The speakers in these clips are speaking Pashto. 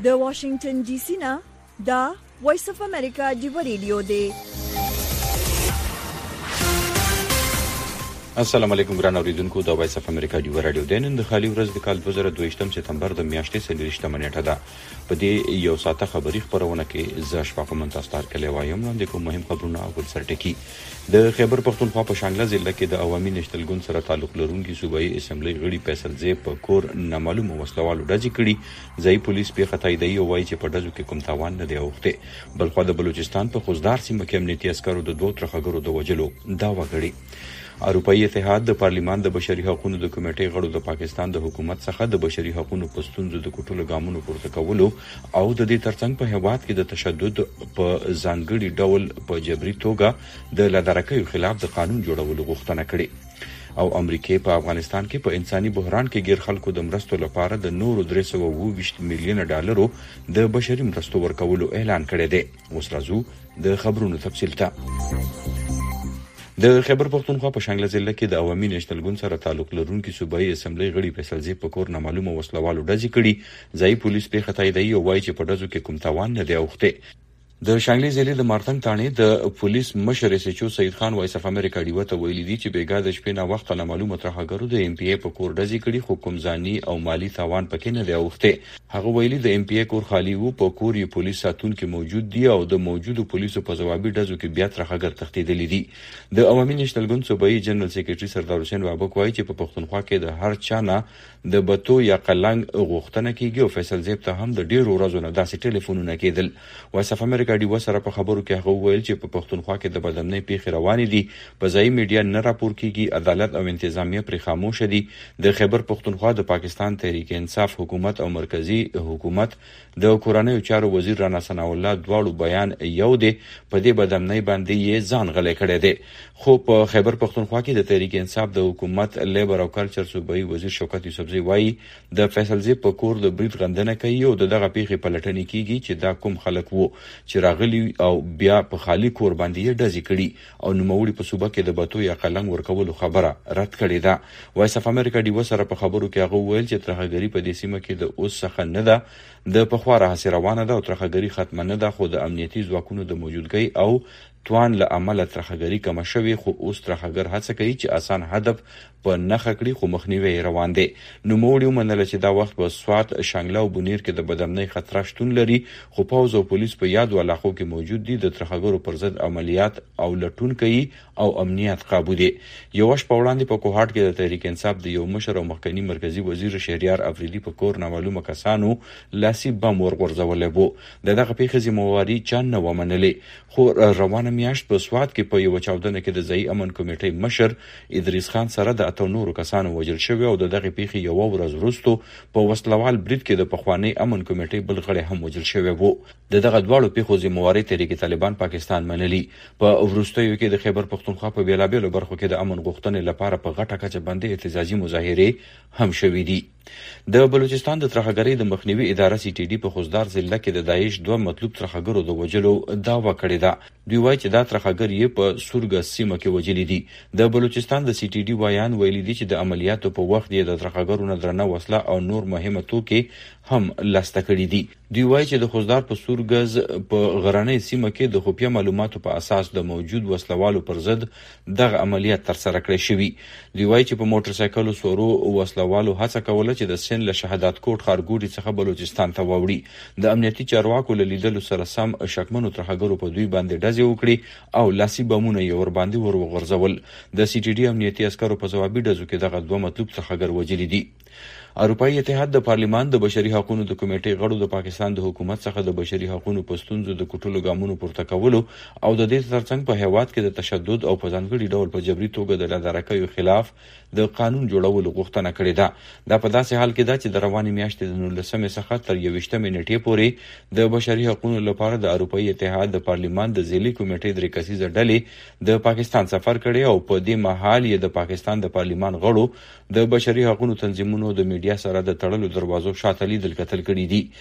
د واشنگټن ډي سي نه دا وایس اف امریکا دی ریډیو دی. السلام علیکم ګران اوریدونکو، دا وایس اف امریکا دی رادیو دی. نن د خالي ورځ د کال 2022 سپتمبر د میاشتې 23 نیټه ده. په دې یو ساعته خبري خبرونه کې ز شپږ منتستار کله وایم نن د کوم مهم خبرونه او سرټکی د خیبر پختونخوا په شانګله ضلع کې د عوامي نېشنل ګوند سره تعلق لرونکي صوبایي اسمبلی غړي فیصل زیب په کور نامعلوم وسلوالو ډزې کړي. ځای پولیس په خطایدای او وایي چې په ډزو کې کوم تاوان نه دی اوخته. بلخو د بلوچستان په خوزدار سیمه کې امنیتي عسکرو د دوه ترخګرو د وجلو داوا کړې. اروپایي اتحاد د پارلیمان د بشري حقوقو د کمیټې غړو د پاکستان د حکومت څخه د بشري حقوقو په ستونزو د کوټلو ګامونو پورته کولو او د دې ترڅنګ په هیواد کې د تشدد په ځانګړي ډول په جبري توګه د لادرکۍ خلاف د قانون جوړولو غوښتنه کړې. او امریکا په افغانستان کې په انساني بحران کې غیر خلکو د مرستو لپاره د نورو 320 میلیون ډالرو د بشري مرستو ورکولو اعلان کړی دی. اوس راځو د خبرونو تفصیل ته. د خیبر پختونخوا په شانګله ضلع کې د عوامي نېشنل ګوند سره تعلق لرونکي صوبایي اسمبلی غړي فیصل زیب په کور نامعلوم وسلوالو ډزې کړي. ځای پولیس په خطایدای او وایي چې په ډزو کې کوم تاوان نه دی اوخته. د شانګلې ضلع د مارتنګ تانې د پولیس مشر سچو سید خان وایس اف امریکا دی وته ویلي دي چې بیګا د شپې نه وخت نامعلومه ترخګرو د ام پی ای په کور ډزې کړي، خو کوم ځاني او مالی تاوان پکې نه دی اوخته. هغه ویلي د ام پی ای کور خالی وو، په کور یې پولیس ساتونکو موجود دي او د موجودو پولیسو په ځوابي ډزو کې بیا ترخګر تښتیدلې دي. د عوامي نېشنل ګوند صوبایي جنرال سیکریټري سردار حسین بابک وایي چې په پښتونخوا کې د هر چا نه د بتو یا قلنګ غوښتنه کیږي او فیصل زیب ته هم د ډیرو ورځو نه داسې ټلیفونونه کېدل. وایس اف امریکا دی وسره په خبرو کې هغه ویل چې په پښتونخوا کې د بدامنۍ پیښې روانې دي، په ځای میډیا نه راپور کیږي، عدالت او انتظامیه پرې خاموش دي. د خیبر پښتونخوا د پاکستان تحریک انصاف حکومت او مرکزی حکومت د کورنیو چارو وزیر رانا ثناء الله دواړو بیان یو دی، په دې بدامنۍ باندې یې ځان غلې کړی دی. خو په خیبر پښتونخوا کې د تحریک انصاف د حکومت لیبر او کلچر صوبایي وزیر شوکت یوسفزی وایي د فیصل زیب په کور د برید غندنه کوي او دغه پیښې پلټنې کیږي چې دا کوم خلک وو چې راغلي او بیا په خالی کور باندې ډزې کړي او نوموړي په صوبه کې د بتو یا قلنګ ورکولو خبره رد کړې ده. وایس اف امریکا دی وسره په خبرو کې هغه ویل چې ترخګری په دې سیمه کې د اوس څخه نه ده، د پخواره هڅه روانه ده او ترخګری ختم نه ده، خو د امنیتي ځواکونو د موجودګۍ او توان له عمله ترخګری کم شوی، خو اوس ترخګر هڅه کوي چې اسان هدف په نخښه کړي، خو مخنیوي روان دي. نوموړي ومنله چې دا وخت په سوات، شانګله او بونیر کې د بدامنۍ خطر شتون لري، خو پوز او پولیس په یاد علاقو کې موجود دي، د ترخګرو پر ضد عملیات او لټون کوي او امنیت قابو دي. یو وخت په وړاندې په کوهاټ کې د تحریک انصاف د یو مشر او مخکنی مرکزی وزیر شهریار افریدي په کور نامعلومه کسانو لاسي بم ورغورځولې وو. دغه پیښه ذمہواری چا نه ومنلې، خو روانه میاشت په سوات کې په یو چاودنه کې د ځای امن کمیټې مشر ادریس خان سره د اتو نورو کسانو وژل شوی او دغه پیښې یو ورځ وروسته په وسلوال برید کې د پخوانی امن کمیټې بل غړي هم وژل شوی وو. دغه دواړو پیښو ذمہواری تحریک طالبان پاکستان منلي. په وروستیو کې د خیبر پختونخوا په بیلابیلو برخو کې د امن غوښتنې لپاره په غټه کچه باندې احتجاجي مظاهره هم شوې دي. د بلوچستان د ترخګری د مخنیوي اداره سی ټي ډي په خوزدار ضلع کې د داعش دوه مطلوب ترخګرو د وجلو داوا کړې ده. دوی وایي چې دا ترخګر یې په سورګ سیمه کې وجلې دي. د بلوچستان د سی ټي ډي وایان ویلي دي چې د عملیاتو په وخت یې د ترخګرو نه درنه وسله او نور مهمه توکي هم لاسته کړي دي. دوی وایي چې د خوزدار په سورګز په غرنۍ سیمه کې د خفیه معلوماتو په اساس د موجود وسلوالو پر ضد دغه عملیات ترسره کړی شوی. دوی وایي چې په موټر سایکلو سورو وسلوالو هڅه کوله چې د سن له شهادت کوټ خارګوډي څخه بلوچستان ته ووړي. د امنیتي چارواکو له لیدلو سره سم شکمنو ترخګرو په دوی باندې ډزې وکړي او لاسي بمونه یې ور باندې وغورځول. د سی ټي ډي امنیتي عسکرو په ځوابي ډزو کې دغه دوه مطلوب ترخګر وژلي دي. اروپایي اتحاد د پارلیمان د بشري حقوقو د کمیټې غړو د پاکستان د حکومت څخه د بشري حقوقو په ستونزو د کوټلو ګامونو پورته کولو او د دې ترڅنګ په هیواد کې د تشدد او په ځانګړي ډول په جبري توګه د لادرکۍ خلاف د قانون جوړولو غوښتنه کړې ده. دا په داسې حال کې ده چې د روانې میاشتې د 19 څخه تر 21 نیټې پورې د بشري حقوقو لپاره د اروپایي اتحاد د پارلیمان د ځلې کمیټې درې کسیزه ډلې د پاکستان سفر کړي او په دې مهال یې د پاکستان د پارلیمان غړو د بشري حقوقو تنظیمونو د میډیا سره د تړلو دروازو شاته لیدل کتل کړي دي. د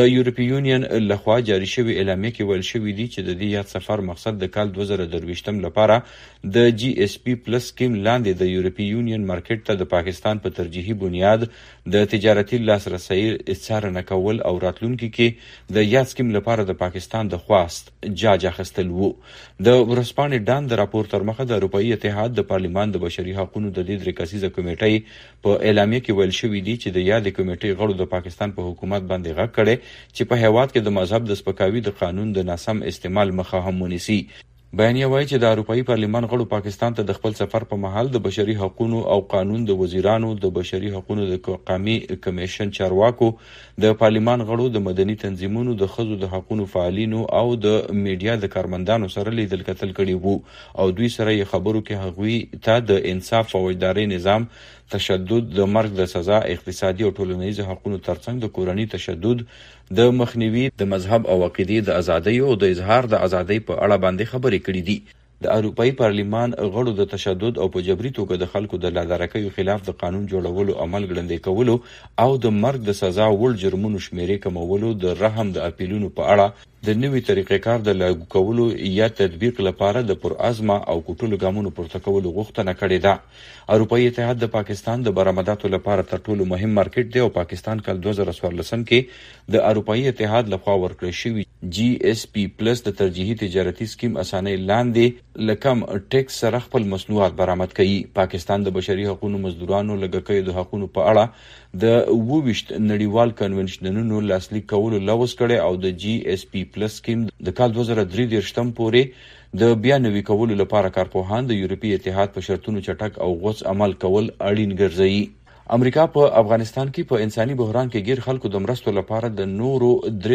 یورپی یونین لخوا جاری شوی اعلامیه کې ویل شوی دی چې د دې یاد سفر مقصد د کال 2023 لپاره د جی اس پی پلس سکیم لاندې د یورپی یونین مارکیټ ته د پاکستان په ترجیحي بنیاد د تجارتي لاسرسي څارنه کول او راتلونکي کې د یاد سکیم لپاره د پاکستان د خواست جاج اخیستل وو. د ورسپانې ډان د راپور تر مخه د اروپאי اتحاد د پارلیمان د بشري حقوقو د دې 3 کسیزه کمیټې په اعلامیه کې ویل شوی دی چې د یاد کمیټې غړو د پاکستان په حکومت باندې غږ کړي چې په هیواد کې د مذهب د سپکاوي د قانون د ناسم استعمال مخه هم ونیسي. بیانیه وایي چې د اروپאי پارلیمان غړو پاکستان ته د خپل سفر په مهال د بشري حقوقو او قانون د وزیرانو د بشري حقوقو د قومي کمیشن چارواکو د پارلیمان غړو د مدني تنظیمونو د ښځو د حقوقو فعالینو او د میډیا د کارمندانو سره لیدل کتل کړي وو او دوی سره یې خبرو کې هغوی ته د انصاف او اداري نظام، تشدد، د مرګ د سزا، اقتصادي او ټولنیز حقوقو ترڅنګ د کورنۍ تشدد، د مخنیوي، د مذهب او عقیدې د ازادۍ او د اظهار د ازادۍ په اړه باندې خبرې کړې دي. د اروپאי پارلیمان غړو د تشدد او په جبري توګه د خلکو د لادرکیو خلاف د قانون جوړولو عمل ګړندې کولو او د مرګ د سزا وړ جرمونو شمیرې کمولو، د رحم د اپیلونو په اړه د نوي طریقې کار د لاګو کولو یا تطبیق لپاره د پرعزمه او کوټلو ګامونو پورته کولو غوښتنه کړې ده. اروپאי اتحاد د پاکستان د برآمداتو لپاره تر ټولو مهم مارکیټ دی او پاکستان کال 2014 کې د اروپאי اتحاد لخوا ورکړل شوی جی اس پی پلس د ترجیحي تجارتي سکیم اسانه لاندې لکم ټیکس سره خپل مصنوعات برآمد کوي. پاکستان د بشري حقوقو مزدورانو لګکې د حقوقو په اړه د 22 نړیوال کنونشنونو لاسلیک کولو لوز کړي او د جی اس پی پلس سکیم د کال 2023 پورې د بیا نوي کولو لپاره کارپوهان د یورپی اتحاد په شرطونو چټک او غوڅ عمل کول اړین ګرځي. امریکا په افغانستان کې په انساني بحران کې ګیر خلکو د مرستو لپاره د نورو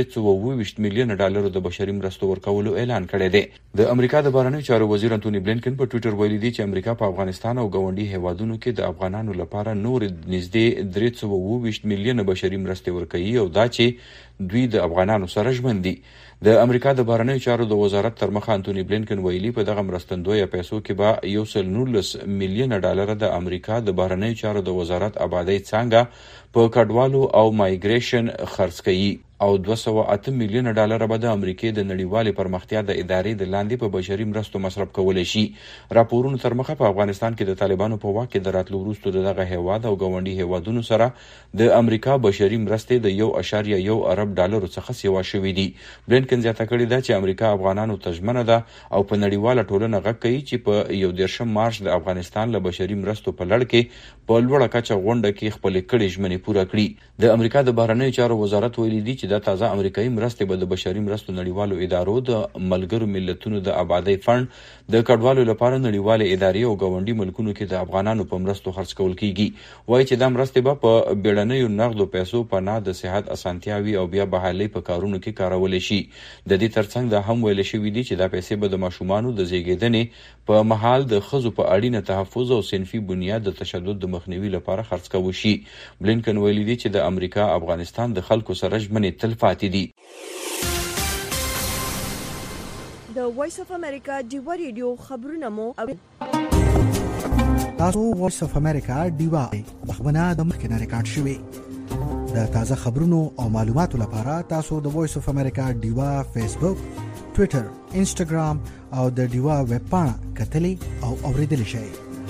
322 میلیون ډالرو د بشري مرستو ورکولو اعلان کړی دی. د امریکا د بهرنیو چارو وزیر انټونی بلینکن په ټوئیټر ویلي دی چې امریکا په افغانستان او ګاونډي هیوادونو کې د افغانانو لپاره نور نږدې 322 میلیون بشري مرستې ورکوي او دا چې دوی د افغانانو سره ژمن دي. د امریکا د بهرنیو چارو د وزارت تر مخه انټونی بلینکن ویلي په دغه مرستندویه پیسو کې به 119 میلیون ډالر د امریکا د بهرنیو چارو د وزارت آبادی څنګه په کډوالو او مایګریشن خرڅ کوي او 208 میلیون ډالر به د امریکای د نړیوالې پرمختیا د ادارې د لاندې په بشري مرستو مصرف کولای شي. راپورونو تر مخه په افغانستان کې د طالبانو په واک کې د راتلو وروسته دغه هیواد او ګاونډي هیوادونو سره د امریکا بشري مرستې د 1.1 ارب ډالرو څخه سیوا شوې دي. بلینکن زیاته کړې ده چې امریکا افغانانو ته ژمنه ده او په نړیواله ټولنه غږ کوي چې په 11 مارچ د افغانستان له بشري مرستو په لړ کې په لوړه کچه غونډه کې خپل کړي ژمنې پوره کړي. د امریکا د بهرنیو چارو وزارت ویلي دی چې د تازه امریکایي مرستې به د بشري مرستو نړیوالو ادارو، د ملګرو ملتونو د آبادی فند، د کډوالو لپاره نړیوالې ادارې او ګاونډي ملکونو کې د افغانانو په مرستو خرڅ کول کیږي. وایي چې دا مرستې به په بیړنیو نغدو پیسو، پناه، د صحت اسانتیاوي او بیا بحالي په کارونو کې کارول شي. د دې ترڅنګ دا هم ویل شوی دی چې دا پیسې به د ماشومانو د زیږیدنې په مهال د ښځو په اړینه تحفظ او صنفي بنیاد د تشدد د مخنیوي لپاره خرڅ کوي شي. بلینکن ویلي دی چې د امریکا افغانستان د خلکو سره ژمنې تل پاتې دي. د وایس اف امریکا ډیوا ریډیو خبرونه مو تاسو وایس اف امریکا ډیوا خبرونه د مخکنه ریکارډ شوی. د تازه خبرونو او معلوماتو لپاره تاسو د وایس اف امریکا ډیوا فیسبوک، ټوئیټر، انسټاګرام او د ډیوا ویب پاڼه کتلی او اوریدلی شئ.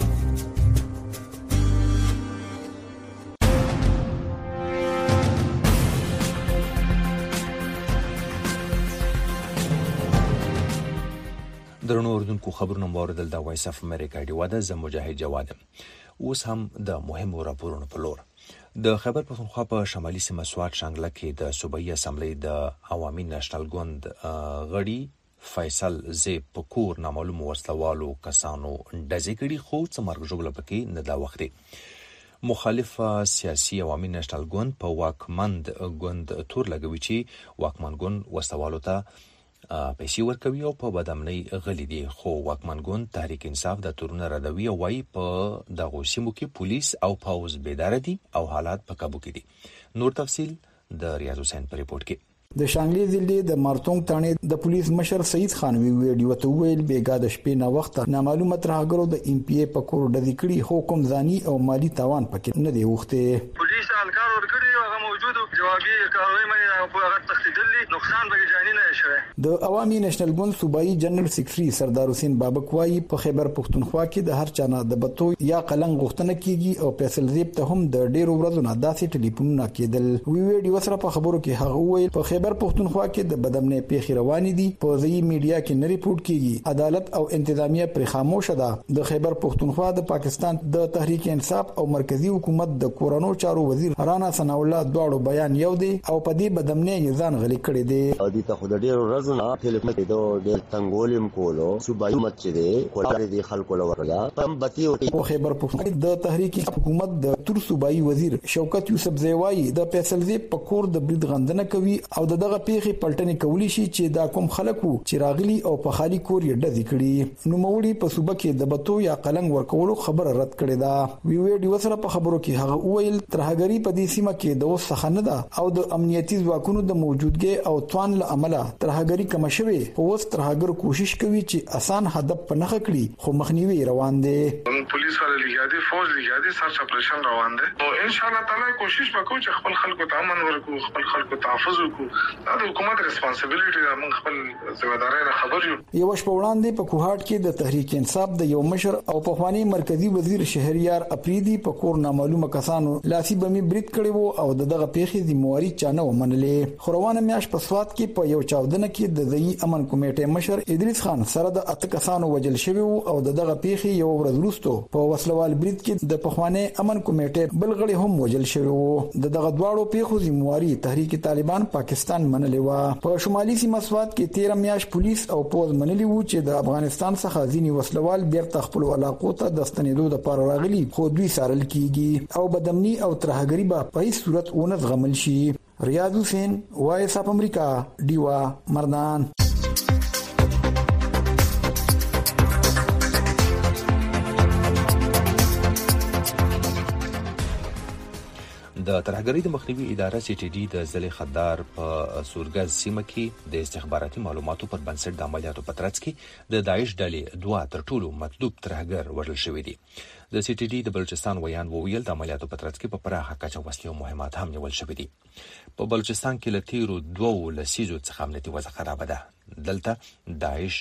درنو اوردونکو خبرونه موردل د وایس اف امریکا ډیوا د مجاهد جواد. اوس هم د مهمو راپورونو په لور. د خیبر پښتونخوا په شمالي سیمه سوات شانګله کې د صوبایي اسمبلی د عوامي نېشنل ګوند غړي فیصل زیب په کور نامعلوم وسلوالو کسانو ډزې کړي، خو څه مرګ ژوبله پکې نه دا وخت دی. مخالف سیاسي عوامي نېشنل ګوند په واکمند ګوند تور لګوي چې واکمن ګوند وسلوالو ته پیسې ورکوي او په بدامنۍ غلي دي، خو واکمن ګوند تحریک انصاف د تورونه ردوي او وايي په دغو سیمو کې پولیس او پوځ بیدار دي او حالات په قابو کې دي. نور تفصیل د ریاض حسین په ریپورت کې. د شانګلې ضلع د مارتونګ تانې د پولیس مشر سید خانوي ویډیو ته ویل بیګا د شپې نه وخت نامعلومه ترهګرو د ام پی ای په کور ډزې کړي، حکم ځاني او مالی تاوان پکې نه دی وخته. پولیس الکار ورکړي او هغه موجود جوابي کاروي باندې په هغه تخصیدلي نقصان به جاني نه شوی. د عوامي نېشنل ګوند صوبایي جنرال سیکریټري سردار حسین بابک وايي په خیبر پښتونخوا کې د هر چا نه د بتو یا قلنګ غوښتنه کیږي او فیصل زیب ته هم د ډیرو ورځو نه داسې ټلیفونونه کېدل. ویډیو سره په خبرو کې هغه وویل په خیبر پښتونخوا کې د بدامنۍ پیښې روانې دي، په ځایي میډیا کې نه ریپورت کیږي، عدالت او انتظامیه پر خاموش ده. د خیبر پښتونخوا د پاکستان د تحریک انصاف او مرکزی حکومت د کورونو چارو وزیر رانا ثنا الله دواړو بیان یو دی او په دې بدامنۍ ځان غلي کړی دی. او د ته خود ډیر ورځې نه ټلیفون کې د تنګولم کولو صوبایي مسجد کولار دي خلکو لورلا پم بتی او خیبر پښتونخوا د تحریک حکومت د تور صوبایي وزیر شوکت یوسف زیوایی د فیصل زیب په کور د برید غندنه کوي او دغه پیښې پلټنې کولی شي چې دا کوم خلکو چې راغلي او په خالي کور یې ډزې کړي. نو موري په صوبه کې د بتو یا قلنګ ورکولو خبره رد کړې ده. ویډیو سره په خبرو کې هغه وویل ترهګری په دې سیمه کې د وسخنه ده او د امنیتي ځواکونو د موجودګۍ او توان له عمله ترهګری کم شوي. اوس ترهګر کوشش کوي چې آسان هدف په نخ کړي خو مخنیوي روان دي. پولیس والے لګیا دي، فوج لګیا دي، سرچ اپریشن روان دي او ان شاء الله تعالی کوشش وکړو چې خپل خلکو ته امن ورکړو، خپل خلکو تحفظ وکړو. دا د حکومت ریسپانسیبিলিټي ده، موږ خپل ځوادارۍ نه خبر یو. یو شپه وړاندې په کوهاټ کې د تحریک انصاف د یو مشر او په خواني مرکزی وزیر شهریار اپریدي په کور نامعلومه کسانو لاسي بمي برید کړي وو او دغه پیښې ذمہواری چانه ومنلې. خروانه میاش په سواد کې په یو چاودنه کې د ځای امن کمیټې مشر ادریس خان سره د اته کسانو وجل شوی وو او دغه پیښې یو ورځ وروسته په وسلوال برید کې د پخواني امن کمیټې بل غړي هم وجل شوی وو. دغه دواړو پیښو ذمہواری تحریک طالبان پاکستان منلې و. په شمالي سیمه سواد کې 13 میاش پولیس او پوز منلي وو چې د افغانستان څخه ځینی وسلوال بیرته خپل علاقو ته د ستنېدو لپاره راغلي خو دوی سارل کیږي او بدامني او ترهګری به په هیڅ صورت ونه زغمل شي. ریاض حسین وایس اف امریکا دیوا مردان. د ترهګرۍ د مخنیوي اداره سی ټي ډي د ضلع خدار په سورګز سیمه کې د استخباراتي معلوماتو پر بنسټ د عملیاتو په ترڅ کې د داعش ډلې دوه تر ټولو مطلوب ترهګر وژل شوي دي. د سی ټي ډي د بلوچستان ویان وویل د عملیاتو په ترڅ کې په پراخه کچه وسلې او مهمات هم نیول شوي دي. په بلوچستان کې له تیرو 2 لسیزو څخه امنیتي وضع خراب ده. دلته داعش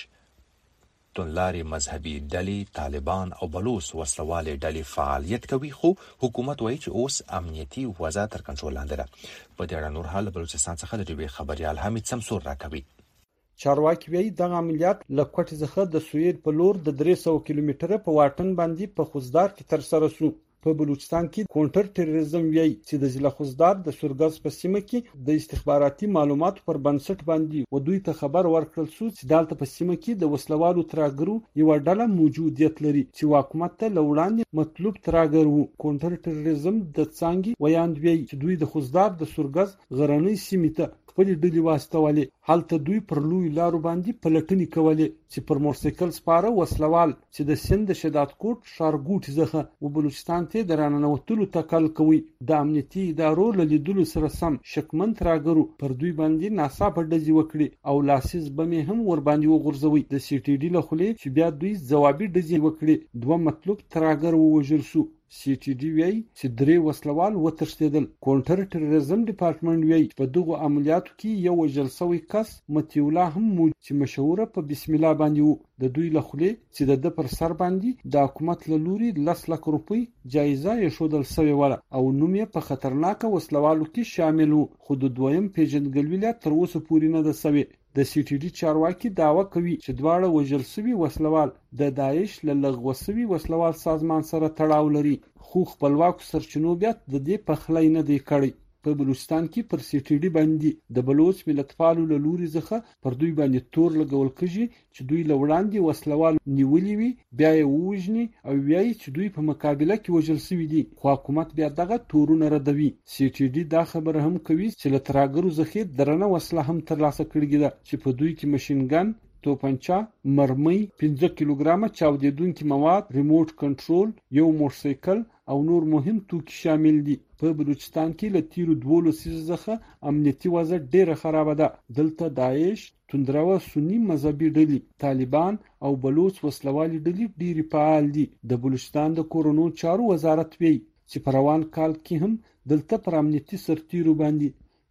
تنلاري مذهبي ډلې، طالبان او بلوچ وسلوالې ډلې فعالیت کوي خو حکومت وایي چې اوس امنیتي وضع تر کنټرول لاندې ده. په دې اړه نور حال بلوچستان څخه د ډیوی خبريال حمید سمسور راکوي. چارواکي وایي دغه عملیات له کوټې څخه د سویل په لور د 300 کیلومتره په واټن باندې په خوزدار کې تر سره شو. په بلوچستان کې کونټر ټیرریزم وایي چې د ضلع خوزدار د سورګز په سیمه کې د استخباراتي معلوماتو پر بنسټ باندې ودوی ته خبر ورکړل شو چې دالته په سیمه کې د وسلوالو ترهګرو یو ډله موجودیت لري چې حکومت ته لوړاندې مطلوب ترهګر وو. کونټر ټیرریزم د څنګه ویاند وایي چې دوی د خوزدار د سورګز غرنۍ سیمه ته خپل ډلې واستولې. حالته دوی پر لوی لارو باندې پلټنې کولې چې پر موټرسایکل سپاره وسلوال چې د سند شداد کوټ شارګوټ ځخه و بلوچستان ته دراننوتلو تکل کوي. د امنیتي ادارو له لیدلو سره سم شکمن ترهګرو پر دوی باندې ناڅاپه ډزې وکړي او لاسیز بمې هم ور باندې وغورځوي. د سی ټي ډي له خولې چې بیا دوی ځوابي ډزې وکړي. 2 مطلوب ترهګر ووژل شو. سی ټي ډي وایي چې 3 وسلوال وتښتېدل. کونټر ټیرریزم ډپارټمنټ وایي په دغه عملیاتو کې یو وژل شوی کس متیولا هم چې مشهوره په بسم الله باندې وو. د دوی له خولې چې د پر سر باندې د حکومت له لوري 10 لک روپۍ جایزه یې شودل شوې وله او نوم یې په خطرناک وسلوالو کې شامل وو خو د دویم پیژندګلوي تر اوسه پورې نه ده شوې. د سی ټي ډي چارواکي دعوه کوي چې دواړه وژل شوي وسلوال د داعش له لغوه شوي وسلوال سازمان سره تړاو لري خو خپلواکو سرچینو بیا د دې پخلی نه دی کړی. په بلوچستان کې پر سی ټي ډي باندې د بلوچ ملتپالو له لوري څخه پر دوی باندې تور لګول کېږي چې دوی له وړاندې وسلوال نیولې وي بیا یې ووژني او وایي چې دوی په مقابله کې وژل شوي دي خو حکومت بیا دغه تورونه ردوي. سی ټي ډي دا خبره هم کوي چې له ترهګرو څخه درنه وسله هم ترلاسه کړې ده چې په دوی کې ماشینګن، توپنچه، مرمۍ، 15 کیلوګرامه چاودیدونکي مواد، ریموټ کنټرول، یو موټرسایکل او نور مهم توکي شامل دي. په بلوچستان کې له تیرو 2 لسیزو څخه امنیتي وضع ډیره خراب ده. دلته داعش، توندروه سنی مذهبي ډلې، طالبان او بلوچ وسلوالي ډلې ډیرې فعال دي. د بلوچستان د کورونو چارو وزارت وایي چې په روان کال کې هم دلته پر امنیتي سرتیرو باندې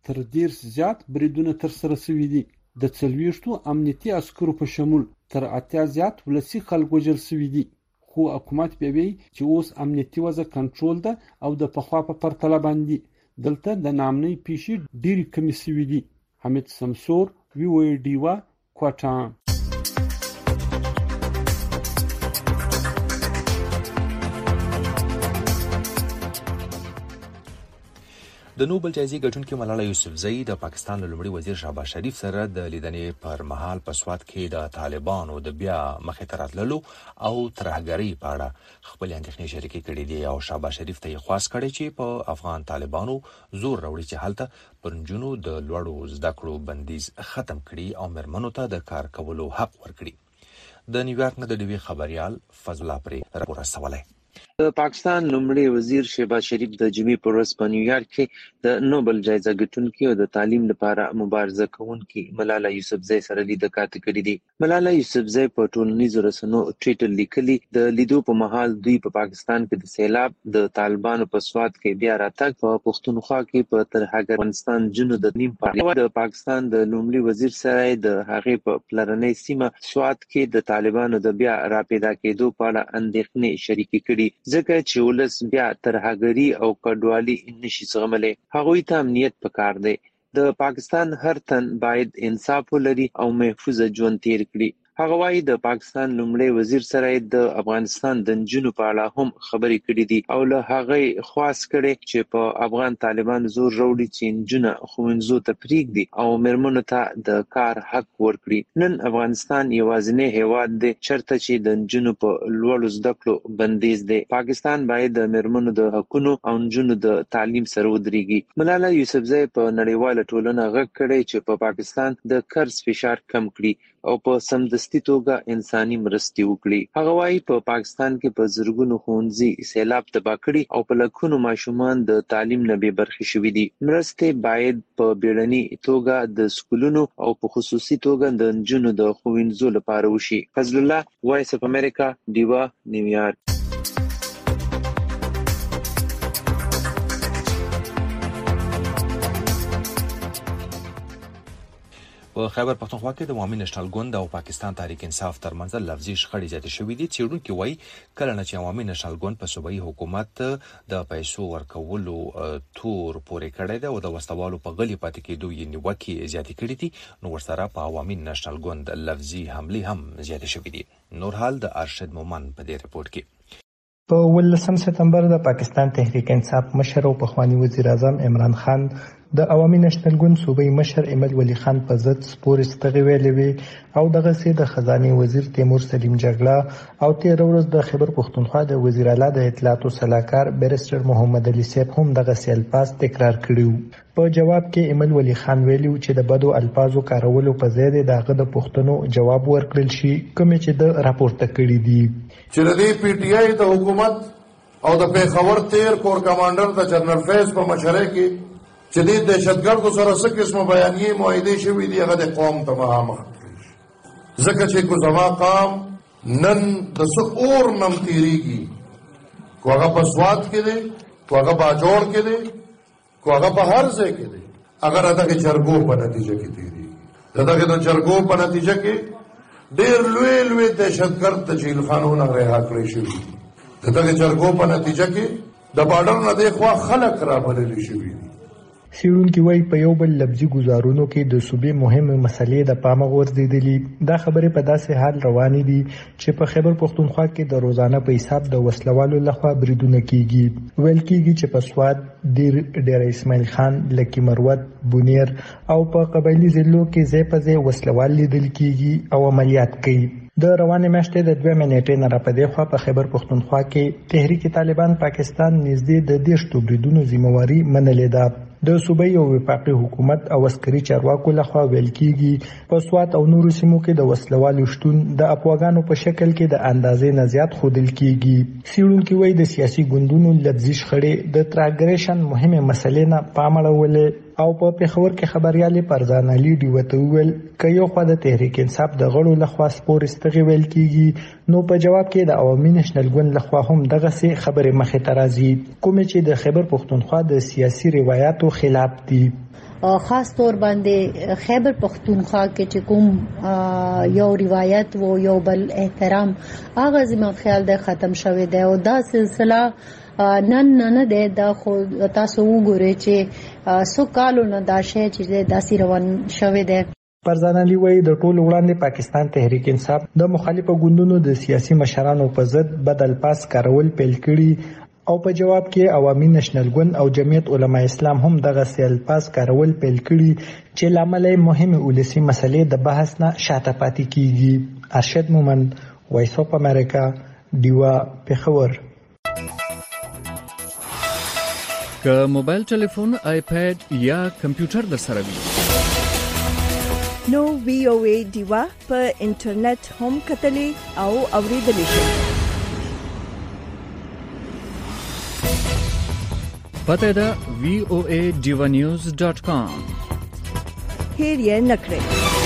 تر 10 زیات بریدونه ترسره شوي دي. د 40 امنیتي عسکرو په شمول تر 80 زیات ولسي خلک وژل شوي دي. خو حکومت بیا وایي چې اوس امنیتي وضع کنټرول ده او د پخوا په پرتله باندې دلته د ناامنۍ پیښې ډېرې کمې شوي دي. حمید سمسور، وی ډیوا، کوټه. د نوبل جایزې ګټونکي ملاله یوسفزۍ د پاکستان لومړي وزیر شهباز شریف سره د لیدنې پر مهال په سوات کې د طالبانو د بیا مخې ته راتللو او ترهګرۍ په اړه خپل اندېښنې شریکې کړې دي او شهباز شریف ته یې خواست کړی چې په افغان طالبانو زور راوړي چې هلته پر نجونو د لوړو زده کړو بندیز ختم کړي او مېرمنو ته د کار کولو حق ورکړي. د نیویارک نه د ډیوي خبريال فضل الله پرې راپور استولی. د پاکستان لومړي وزیر شهباز شریف د جمعې په ورځ په نیویارک کې د نوبل جایزه ګټونکي او د تعلیم لپاره مبارزه کوونکي ملاله یوسفزۍ سره لیدنه کړې دي. ملاله یوسفزۍ په ټولنیزو رسنیو ټویټر لیکلي د لیدو په مهال دوی په پاکستان کې د سیلاب، د طالبانو په سوات کې بیا راتګ، په پښتونخوا کې په ترهګر افغانستان جنو د نیم پاره د پاکستان د لومړي وزیر سره د هغې په پلرنۍ سیمه سوات کې د طالبانو د بیا راپیدا کېدو په اړه اندېښنې شریکې کړي ځکه چې ولس بیا ترهګري او کډوالي نشي زغملی. هغوی ته امنیت پکار دی. د پاکستان هر تن باید انصاف ولري او محفوظ ژوند تیر کړي. هغه وايي د پاکستان لومړي وزیر سره د افغانستان د نجونو په اړه هم خبرې کړې دي او له هغه خواست کړي چې په افغان طالبان زور راوړي چې نجونه ښوونځو ته پرېږدي او مېرمنو ته د کار حق ورکړي. نن افغانستان یوازینی هیواد دی چېرته چې د نجونو په لوړو زده کړو بندیز دی. پاکستان باید د مېرمنو د حقونو او نجونو د تعلیم سره ودرېږي. ملاله یوسفزۍ په نړیواله ټولنه غږ کړی چې په پاکستان د قرض فشار کم کړي او په سمدستي توګه انساني مرستې وکړي. هغه وايي په پاکستان کې په زرګونو ښوونځي سیلاب تباه کړي او په لکونو ماشومان د تعلیم نه بې برخې شوي دي. مرستې باید په بیړني توګه د سکولونو او په خصوصي توګه د نجونو د ښوونځو لپاره وشي. فضل الله، وایس اف امریکا، ډیوا، نیویارک. په خیبر پښتونخوا کې د عوامي نېشنل ګوند او پاکستان تحریک انصاف ترمنځ لفظي شخړې زیاتې شوې دي. څېړونکي وایي کله نه چې عوامي نېشنل ګوند په صوبایي حکومت د پیسو ورکولو تور پورې کړی دی او د وسلوالو په غلي پاتې کېدو یې نیوکې زیاتې کړې دي، نو ورسره په عوامي نېشنل ګوند لفظي حملې هم زیاتې شوې دي. نور حال د ارشد مومن په دې رپورټ کې. په 18 سپتمبر د پاکستان تحریک انصاف مشر او پخوانی وزیر اعظم عمران خان د عوامي نېشنل ګوند صوبایي مشر ایمل ولی خان په ضد سپورې ستغې ویلې وې او دغسې د خزانې وزیر تیمور سلیم جګړه او تېره ورځ د خیبر پښتونخوا د وزیر اعلی د اطلاعاتو سلاکار بیرسټر محمد علي صاحب هم دغسې الفاظ تکرار کړي وو. په جواب کې ایمل ولی خان ویلي و چې د بدو الفاظو کارولو په ځای د هغه د پوښتنو جواب ورکړل شي کومې چې د راپورته کړي دي. چې د پی ټی آی د حکومت او د پیښور تیر کور کمانډر د جنرال فیض په مشرۍ کې چې د دهشتګردو سره څه قسمه بیانیې معاهدې شوي دي هغه د قوم ته مخامخ کړي شي ځکه چې کو زما قام نن د څه اور نم تېرېږي کو هغه په سوات کې دی کو هغه باجوړ کې دی کو هغه په هر ځای کې دی اگر دغه جرګو په نتیجه کې تېرېږي دغه د جرګو په نتیجه کې ډېر لوی لوی دهشتګرد د جیل خانونه رها کړی شوي دي دغه جرګو په نتیجه کې د باډر نه دېخوا خلک رابللي شوي دي. څېړونکي وایي په یو بل لفظي ګزارونو کې د صوبې مهمې مسلې د پامه غورځېدلي. دا خبرې په داسې حال روانې دي چې په خیبر پښتونخوا کې د روزانه په حساب د وسلوالو لخوا بریدونه کېږي. ویل کېږي چې په سوات، ډېره اسماعیل خان، لکي مروت، بونیر او په قبایلي ضلعو کې ځای په ځای وسلوال لیدل کېږي او عملیات کوي. د روانې میاشتې د 2 نیټې نه راپدې خوا په خیبر پښتونخوا کې تحریک طالبان پاکستان نږدې د 10 بریدونو ذمہواري منلې ده. د صوبایي او وفاقي حکومت او عسکري چارواکو لخوا ویل کېږي په سوات او نورو سیمو کې د وسلوالو شتون د افواګانو په شکل کې د اندازې نه زیات ښودل کېږي. څېړونکي وایي د سیاسي ګوندونو لفظي شخړې د ترهګریشن مهمې مسلې نه پام اړولې او په پیښور کې خبريالي پرزان علي ډیوه ته وویل ک یو خو د تحریک انصاف د غړو لخوا سپور استغي ویل کیږي نو په جواب کې د عوامي نېشنل ګوند لخوا هم دغه سي خبره مخې ته راځي کوم چې د خیبر پختونخوا د سیاسي روایتو خلاف دي خاص طور باندې خیبر پختونخوا کې چې کوم یو روایت وو یو بل احترام هغه زما خیال د ختم شوه دی او دا سلسله نن ده دا خو تاسو وګورئ چې سو کالو نه دا شی چې داسې روان شوه دی پرزان علي وایي د ټولو وړاندې پاکستان تحریک انصاف د مخالفو ګوندونو د سیاسي مشرانو په ضد بدل پاس کارول پیل کړي او په جواب کې عوامي نېشنل ګوند او جمعیت علما اسلام هم دغه سیل پاس کارول پیل کړي چې لامل مهمه ولسی مسلې د بحث نه شاته پاتې کیږي ارشد مومند وایس اف امریکا دیوا پیښور که موبایل ټلیفون آیپاد یا کمپیوټر در سره وي نو VOA دیوا په انټرنیټ هم کتلې او اوریدلې شئ پته دا voaDivanews.com هیر یې نکړئ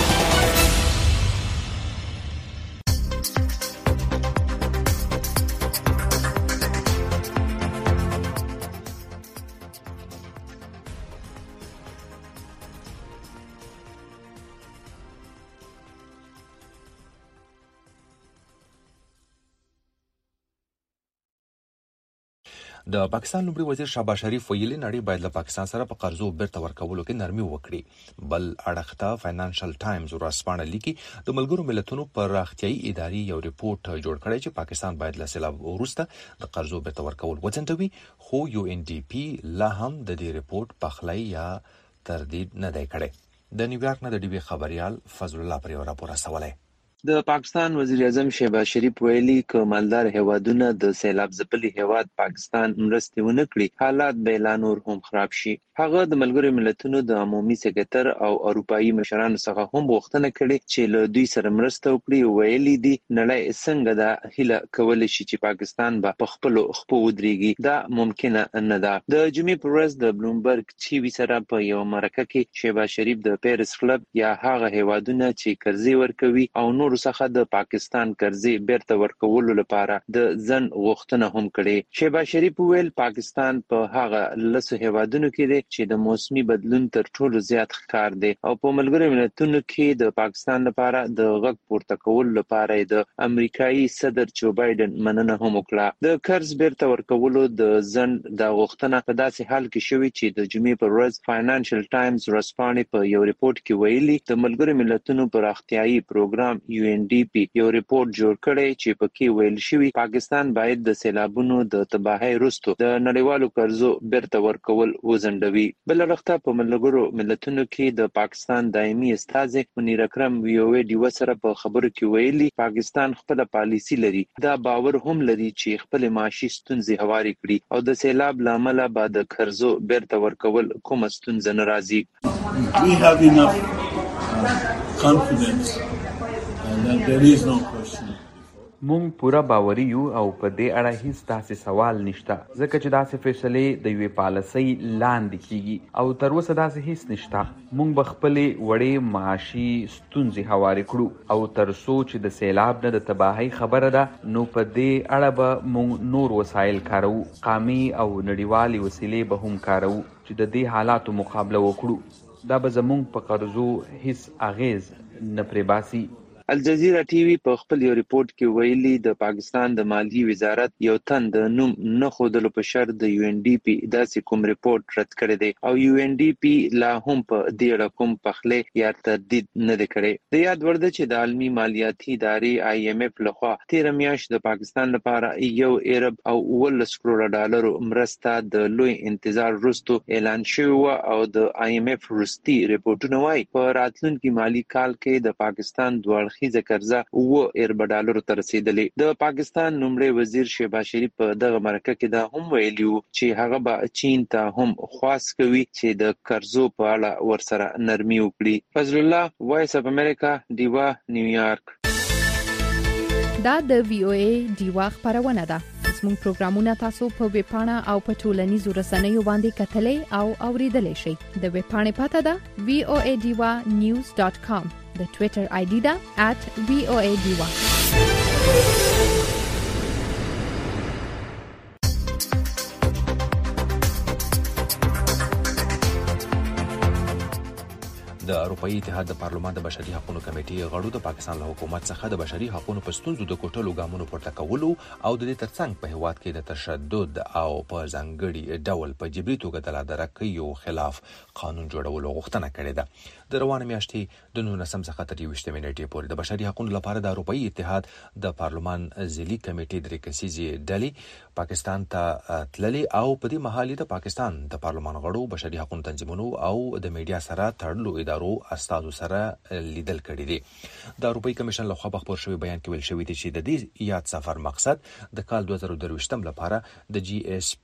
د پاکستان لومړي وزیر شهباز شریف ویلي نړۍ باید له پاکستان سره په قرضو بیرته ورکولو کې نرمي وکړي بل اړخ ته فاینانشل ټایمز ورسپانه لیکي د ملګرو ملتونو پر راختیايي ادارې یو ریپورت جوړ کړی چې پاکستان باید له سیلاب وروسته د قرضو بیرته ورکول وځنډوي خو UNDP لا هم د دې ریپورت پخلی یا تردید نه دی کړی د نیویارک نه د ډیوی خبريال فضل الله پر راپور راوړی د پاکستان وزیر اعظم شهباز شریف ویلي ک مالدار هیوادونه د سیلاب ځپلي هیواد پاکستان مرستې ونه کړي حالات به لا نور هم خراب شي هغه د ملګرو ملتونو د عمومي سکرټر او اروپאי مشرانو څخه هم غوښتنه کړې چې له دوی سره مرسته وکړي ویلي دي نړۍ څنګه دا هیله کولای شي چې پاکستان به په خپل خپو ودرېږي دا ممکنه نه ده د جمعې پر ورځ د بلومبرګ ټي وي سره په یو مرکه کې شهباز شریف د پیرس کلب یا هغه هیوادونه چې قرضې ورکوي او نور څخه د پاکستان قرضې بیرته ورکولو لپاره د ځن غوښتنه هم کړې شهباز شریف ویل پاکستان په هغه لسو هیوادونو کې دی چې د موسمي بدلون تر ټولو زیات ښکار دی او په ملګرو ملتونو کې د پاکستان لپاره د غږ پورته کولو لپاره د امریکایي صدر جو بایدن مننه هم وکړه د قرض بیرته ورکولو د ځن د غوښتنه په داسې حال کې شوې چې د جمعې پر ورځ فاینانشل ټایمز ورسپانې په یو ریپورت کې ویلي د ملګرو ملتونو پراختیايي پروګرام UNDP یو ریپورت جوړ کړی چې پکې ویل شوی پاکستان باید د سیلابونو د تباہی وروسته د نړیوالو قرضو بیرته ورکول وځنډوي بل وخت په ملګرو ملتونو کې د پاکستان دایمي استازي منیر اکرم VOA ډیو سره په خبرو کې ویلي پاکستان خپل پالیسی لري دا باور هم لري چې خپل معاشي ستونزې هواري کړي او د سیلاب لامل بعد قرضو بیرته ورکول کوم ستونزې ناراضي We have enough confidence that there is no question. مونږ پورا باوري یو او په دې اړه هیڅ داسې سوال نشته ځکه چې داسې فیصلې د یوې پالیسۍ لاندې کیږي او تر اوسه داسې هیڅ نشته مونږ به خپلې وړې معاشي ستونزې هوارې کړو او تر څو چې د سیلاب نه د تباهۍ خبره ده نو په دې اړه به مونږ نور وسایل کاروو قامي او نړیوالې وسیلې به هم کاروو چې د دې حالاتو مقابله وکړو دا به زمونږ په قرضو هیڅ اغیز نه پرې باسي الجزیره ټي وي په خپل یو ریپورت کې ویلي د پاکستان د مالیې وزارت یو تن د نوم نه ښودلو په شرط د UNDP داسې کوم ریپورت رد کړی دی او UNDP لا هم په دې اړه کوم پخلی یا تردید نه دی کړی د یاد وړ ده چې د عالمي مالیاتي ادارې IMF لخوا تیر میاشت د پاکستان لپاره یو ارب او 19 کروڑ ډالر مرسته د لوی انتظار وروسته اعلان شوی او د IMF وروستي ریپورتونه وايي په راتلونکي مالی کال کې د پاکستان دوه خیزه قرضه $1 ارب ته رسیدلې د پاکستان لومړي وزیر شهباز شریف په دغه مرکه کې دا هم ویلي چې هغه به چین ته هم خواست کوي چې د قرضو په اړه ورسره نرمي وکړي فضل الله وایس اف امریکا دیوا نیویارک دا د VOA ډیوا خبرونه ده. زموږ پروګرامونه تاسو په ویب پاڼه او په ټولنیزو رسنیو باندې کتلې او اوریدلې شئ. د ویب پاڼې پته ده voadiwa.news.com. د ټوئیټر آی ډي ده @voadiwa. د اروپאי اتحاد د پارلمان د بشري حقوقو کمیټې غړو د پاکستان له حکومت څخه د بشري حقوقو په ستونزو د کوټلو ګامونو پورته کولو او د دې ترڅنګ په هیواد کې د تشدد او په ځانګړي ډول په جبري توګه د لادرکیو خلاف قانون جوړولو غوښتنه کړې ده. د روانه میاشتې د 19 څخه تر 20 نیټې پورې د بشري حقوقو لپاره د اروپאי اتحاد د پارلمان ځلي کمیټې د ریکسیزي ډلې پاکستان ته تللي او په دې مهال د پاکستان د پارلمان غړو بشري حقوقو تنظیمونو او د میډیا سره تړلو ادارو استادو سره لیدل کړي دي. د اروپאי کمیشن له خوا خبر شوی بیان کې ویل شوی دی چې د دې یاد سفر مقصد د کال 2023 لپاره د GSP+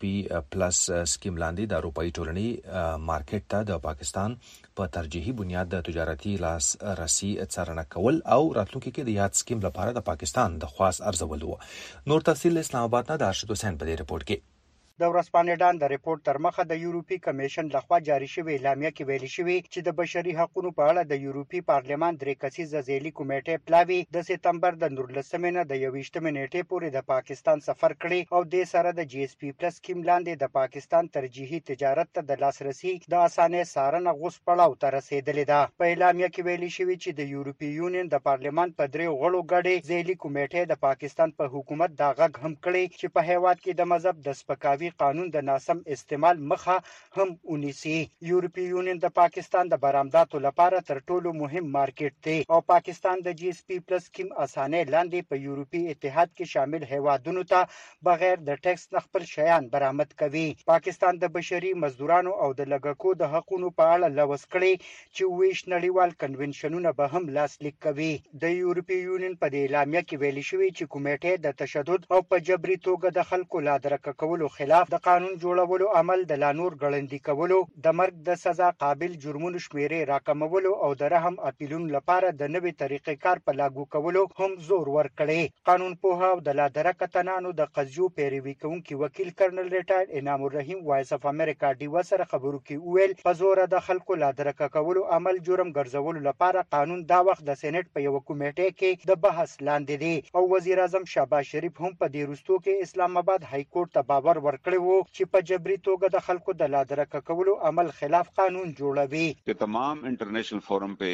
سکیم لاندې د اروپאי ټولنې مارکیټ ته د پاکستان په ترجیحي بنیاد د تجارتي لاس رسی څارنه کول او راتلونکي کې د یاد سکیم لپاره د پاکستان د خاص ارزول وو. نور تفصیل اسلام آباد نه د ارشد حسین په دې رپورت کې. د ورځپاڼې ډان د ریپورت تر مخه د یورپی کمیشن لخوا جاری شوی اعلامیه کې ویل شوی چې د بشري حقوقو په اړه د یورپی پارلمان درې کسیزه ځېلي کمیټې پلاوی د سپتمبر د 19 نه د 21 نیټې پورې د پاکستان سفر کړي او د سره د GSP+ سکیم لاندې د پاکستان ترجیحي تجارت ته د لاسرسي د اسانه سارنه غوس پړاو ته رسیدلې ده. په اعلامیه کې ویل شوی چې د یورپی یونین د پارلمان په درې غړو ګډې ځېلي کمیټې د پاکستان په حکومت دا غږ هم کړي چې په هیواد کې د مذهب د سپکاوي قانون د ناسم استعمال مخه هم ونیسي. یورپی یونین د پاکستان د برآمداتو لپاره تر ټولو مهم مارکیټ دی او پاکستان د GSP+ سکیم اسانه لاندې په یورپی اتحاد کې شامل هیوادونو ته بغیر د ټیکس نه خپل شیان برآمد کوي. پاکستان د بشري مزدورانو او د لګکو د حقوقو په اړه لوث کړي چې ویش نړیوال کنونشنونه به هم لاسلیک کوي. د یورپی یونین په اعلامیه کې ویل شوی چې کمیټه د تشدد او په جبري توګه د خلکو لادرکه کولو خلاف د قانون جوړولو عمل د لانور غړندې کولو د مرګ د سزا قابل جرمونو شمیرې راکمولو او د رحم اپیلونو لپاره د نوې طریقې کار په لاګو کولو هم زور ورکړي. قانون پوها او د لادرکتنانو د قضیو پیروي کوونکي وکیل کرنل ریټایر انعام الرحیم وایس اف امریکا ډیوا سره خبرو کې ویل په زور د خلکو لادرکه کولو عمل جرم ګرځولو لپاره قانون دا وخت د سېنات په یو کمیټه کې د بحث لاندې دی او وزیر اعظم شهباز شریف هم په دې وروستو کې اسلام آباد های کورټ ته باور ورکړی وو چې په جبري توګه د خلکو د لادرکه کولو عمل خلاف قانون جوړوي. कि तमाम इंटरनेशनल फोरम पे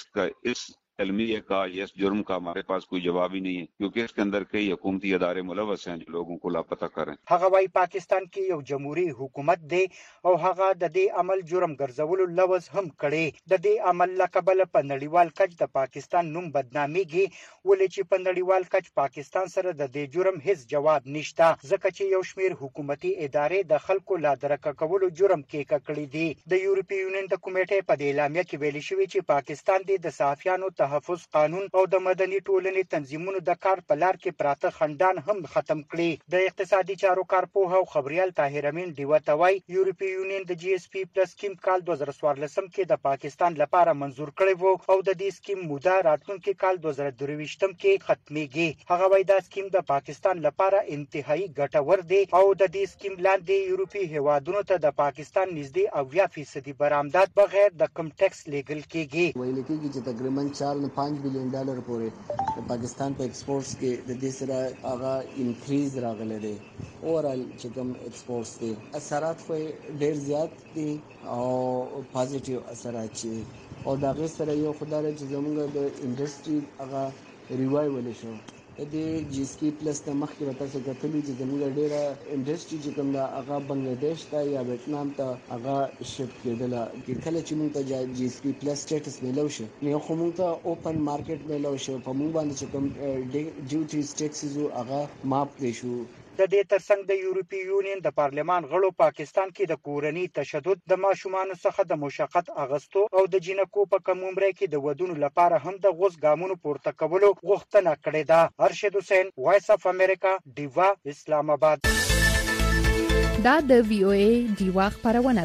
इस अलमिया का या इस जुर्म का हमारे पास कोई जवाब ही नहीं है क्योंकि इसके अंदर कई हुकूमती अदारे मुलवस हैं जो लोगों को लापता कर रहे हैं. هغه وايي پاکستان کې یو جمهوریت حکومت دی او هغه د دې عمل جرم ګرځولو لوز هم کړي. د دې عمل لقبل په نړیوال کچ د پاکستان نوم بدناميږي ولې چې په نړیوال کچ پاکستان سره د دې جرم هیڅ جواب نشته ځکه چې یو شمیر حکومتي ادارې د خلکو لادرکه کولو جرم کې کړی دي. د یورپی یونین د کمیټې په اعلامیه کې ویل شوی چې پاکستان د صحافیانو تحفظ قانون او د مدني ټولنې تنظیمونو د کار په لار کې پراته خندان هم ختم کړي. د اقتصادي چارو کارپوه او خبريال طاهر امین دیوه توای یورپی یونین د GSP+ سکیم کال 2014 کې د پاکستان لپاره منزور کړی وو او د دې سکیم موده راتلونکي کال 2023 کې ختميږي. هغه وایي دا سکیم د پاکستان لپاره انتهایی ګټور دی او د دې سکیم لاندې یورپی هیوادونو ته د پاکستان نږدې 80% برآمدات بغیر د کم ټیکس لیګل کیږي. ویل کېږي چې تقریبا 4.5 بلین ډالر پورې د پاکستان په ایکسپورټس کې د دې سره هغه انکریز راغلی دی. اورال چې کوم ایکسپورټس دي اثرات خو ډېر زیات دي او پازیټیو اثرات چې او دا غیر سره یو خدای چې زموږ د انډستری هغه ریوایول شو. د GSP+ د مخکې تاسو کتلی چې زموږ ډېره انډستری چې کوم دا هغه بنگلاديش ته یا ویتنام ته هغه شپ کېدل. کله چې موږ ته GSP+ سټیټس ملو شو نو خو موږ ته اوپن مارکیټ ملو شو په موږ باندې چې کوم ډیوټیز ټیکسز هغه ماپ دی شو. د دې ترڅنګ د یورپی یونین د پارلمان غړو پاکستان کې د کورنۍ تشدد د ماشومان څخه د مشقت اغستو او د جنکو په کم عمر کې د ودونو لپاره هم د غوښ ګامونو پورته کولو غوښتنه کړې ده. ارشد حسین وایس اف امریکا ډیوا اسلام آباد. دا د VOA ډیوا خبرونه ده.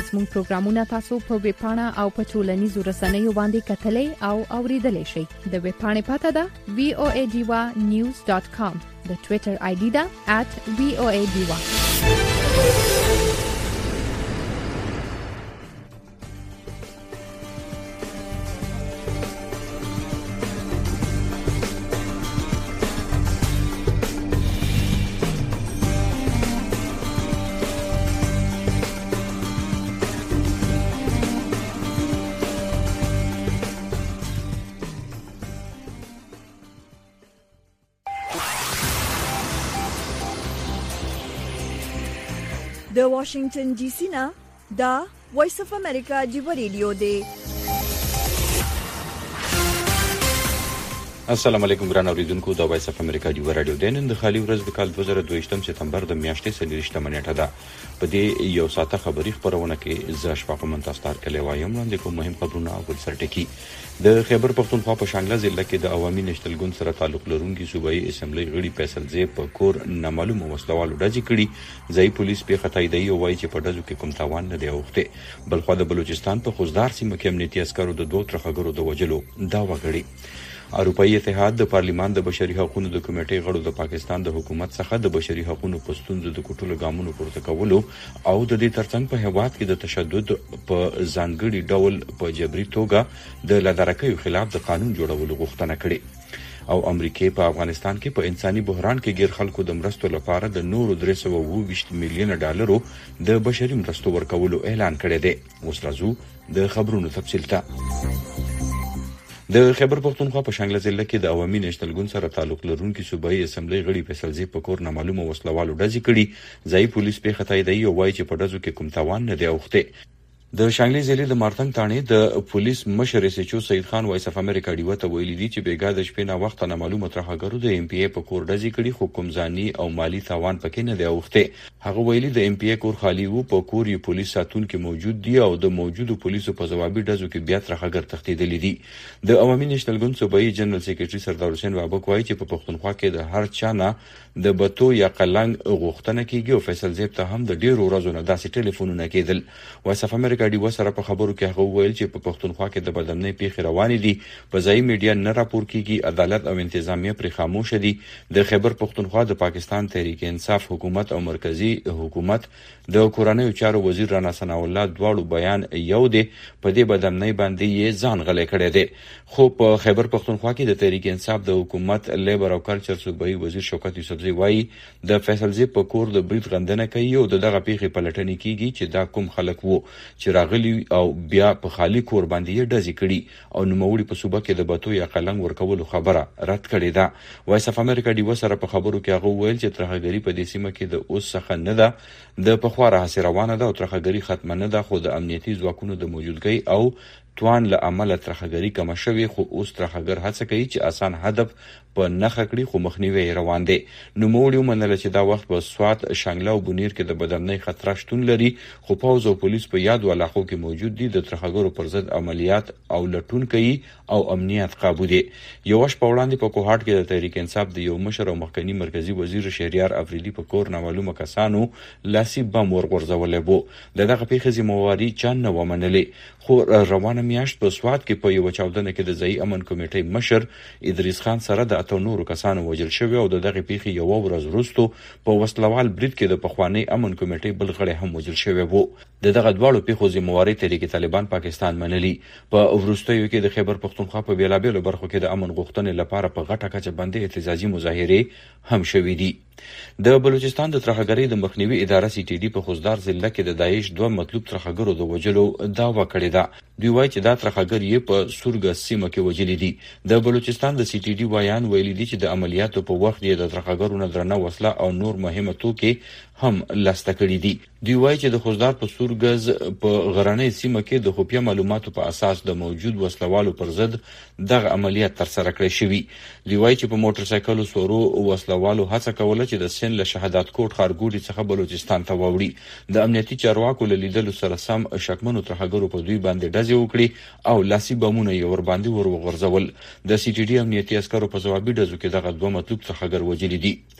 زموږ پروګرامونه تاسو په ویب پاڼه او په ټولنیزو رسنیو باندې کتلای او اوریدلای شئ. د ویب پاڼې پته ده voadiva.news.com. د ټوئیټر آی ډي ده @voadiva. د واشنگټن ډي سي نه دا وایس اف امریکا جیو ریډیو دی. السلام علیکم ګران اوریدونکو، د وایس اف امریکا جیو رادیو د نن د خالي ورځ د کال 2022 سپتمبر د میاشتې 23 نیټه ده. په دې یو ساعته خبري خبرونه کې ز شپږ منتستار کلی وایم لاندې کوم مهم خبرونه او بل سرټکی. د خیبر پختونخوا په شانګله ضلع کې د عوامي نېشنل ګوند سره تعلق لرونکي صوبایي اسمبلی غړي فیصل زیب په کور نامعلوم وسلوالو ډزې کړي. ځای پولیس په خطای دی او وایي چې په ډزو کې کوم تاوان نه دی اوخته. بلخو د بلوچستان په خوزدار سیمه کې امنیتي عسکرو د دوه ترخګرو د وجلو داوا کړې. اروپאי اتحاد د پارلیمان د بشري حقوقو د کمیټې غړو د پاکستان د حکومت څخه د بشري حقوقو په ستونزو د کوټلو ګامونو پورته کولو او د دې ترڅنګ په هیواد کې د تشدد په ځانګړي ډول په جبري توګه د لادرکیو خلاف د قانون جوړولو غوښتنه کړې. او امریکای په افغانستان کې په انساني بحران کې غیر خلکو د مرستو لپاره د نورو 320 میلیون ډالرو د بشري مرستو ورکولو اعلان کړی دی. اوس راځو د خبرونو تفصیل ته. د خیبر پختونخوا په شانګله ضلع کې د عوامي نېشنل ګوند سره تعلق لرونکي صوبایي اسمبلی غړي فیصل زیب په کور نامعلوم وسلوالو ډزې کړي. ځای پولیس په خطای دی او وایي چې په ډزو کې کوم تاوان نه دی اوخته. د شانګلي ضلع د مارتنګ تانې د پولیس مشر سچو سید خان وایس اف امریکا ډیو ته ویلي دي چې بیګا د شپې نه وخت نه معلومه ترخګرو د ام پی ای په کور ډزې کړي خو کوم ځاني او مالی تاوان پکې نه دی اوخته. هغه ویلي د ام پی ای کور خالی وو، په کور یې پولیس ساتونکو موجود دي او د موجودو پولیسو په ځوابي ډزو کې بیا ترخګر تښتیدلې دي. د عوامي نېشنل ګوند صوبایي جنرال سیکریټري سردار حسین بابک وایي چې په پښتونخوا کې د هر چا نه د بتو یا قلنګ غوښتنه کیږي او فیصل زیب ته هم د ډیرو ورځو نه داسې ټلیفونونه کېدل. وایس اف امریکا ډیو سره په خبرو کې هغه ویل چې په پښتونخوا کې د بدامنۍ پیښې روانې دي، په ځای میډیا نه راپور کیږي، عدالت او انتظامیه پر خاموش دي. د خیبر پښتونخوا د پاکستان تحریک انصاف حکومت او مرکزی حکومت د کورنیو چارو وزیر رانا ثناء الله دواړو بیان یو دی، په دې بدامنۍ باندې یې ځان غلې کړی دی. خو په خیبر پښتونخوا کې د تحریک انصاف د حکومت لیبر او کلچر صوبایي وزیر شوکت یوسفزی وایي د فیصل زیب په کور د برید غندنه کوي او دغه پیښې پلټنې کیږي چې دا کوم خلک وو چې راغلي او بیا په خالی کور باندې ډزې کړي او نوموړي په صوبه کې د بتو یا قلنګ ورکولو خبره رد کړې ده. وایس اف امریکا ډیو سره په خبرو کې هغه ویل چې ترخګری په دې سیمه کې د اوس څخه نه ده، د پخوا راهیسې روانه ده او ترخګری ختمه نه ده، خو د امنیتي ځواکونو د موجودګۍ او توان له امله ترخګری کم شوی، خو اوس ترخګر هڅه کوي چې آسان هدف په نخښه کړي خو مخنیوي روان دي. نوموړي ومنل چې دا وخت په سوات، شانګله او بونیر کې د بدامنۍ خطر شتون لري، خو پوز او پولیس په یاد علاقو کې موجود دي، د ترخګرو پر ضد عملیات او لټون کوي او امنیت قابو دي. یو وش په وړاندې په کوهاټ کې د تحریک انصاف د یو مشر او مخکنی مرکزی وزیر شهریار افریدي په کور نامعلومه کسانو لاسي بم ورغورځولې وو. دغه پیښه ذمہواری چا نه ومنلې، خو روانه میاشت په سوات کې په یو چاودنه کې د ځای امن کمیټې مشر ادریس خان سره د اتو نورو کسانو وژل شوی او دغه پیښې یو ورځ وروسته په وسلوال برید کې د پخوانی امن کمیټې بل غړی هم وژل شوی وو. دغه دواړو پیښو ذمہواری تحریک طالبان پاکستان منلي. په وروستیو کې د خیبر پختونخوا په بیلابېلو برخو کې د امن غوښتنې لپاره په غټه کچه باندې احتجاجي مظاهره هم شوې دي. د بلوچستان د ترخګری د مخنیوي اداره سی ټي ډي په خوزدار ضلع کې د داعش دوه مطلوب ترخګرو د وجلو داوا کړې ده. دوی وایي چې دا ترخګر یې په سورګه سیمه کې وجلې دي. د بلوچستان د سی ټي ډي وایان ویلي دي چې د عملیاتو په وخت یې د ترخګرو نه درنه وسله او نور مهمه توکي هم لاسته کړي دي. دوی وایي چې د خوزدار په سورګز په غرنۍ سیمه کې د خفیه معلوماتو په اساس د موجود وسلوالو پر ضد دغه عملیات ترسره کړی شوی. دوی وایي چې په موټر سایکل سورو وسلوالو هڅه کوله چې د سن له شهادت کوټ خارګوټي څخه بلوچستان ته ووړي. د امنیتي چارواکو له لیدلو سره سم شکمنو ترخګرو په دوی باندې ډزې وکړي او لاسي بمونه یې ور باندې وغورځول. د سی ټي ډي امنیتي عسکرو په ځوابي ډزو کې دغه دوه مطلوب ترخګر وژلي دي.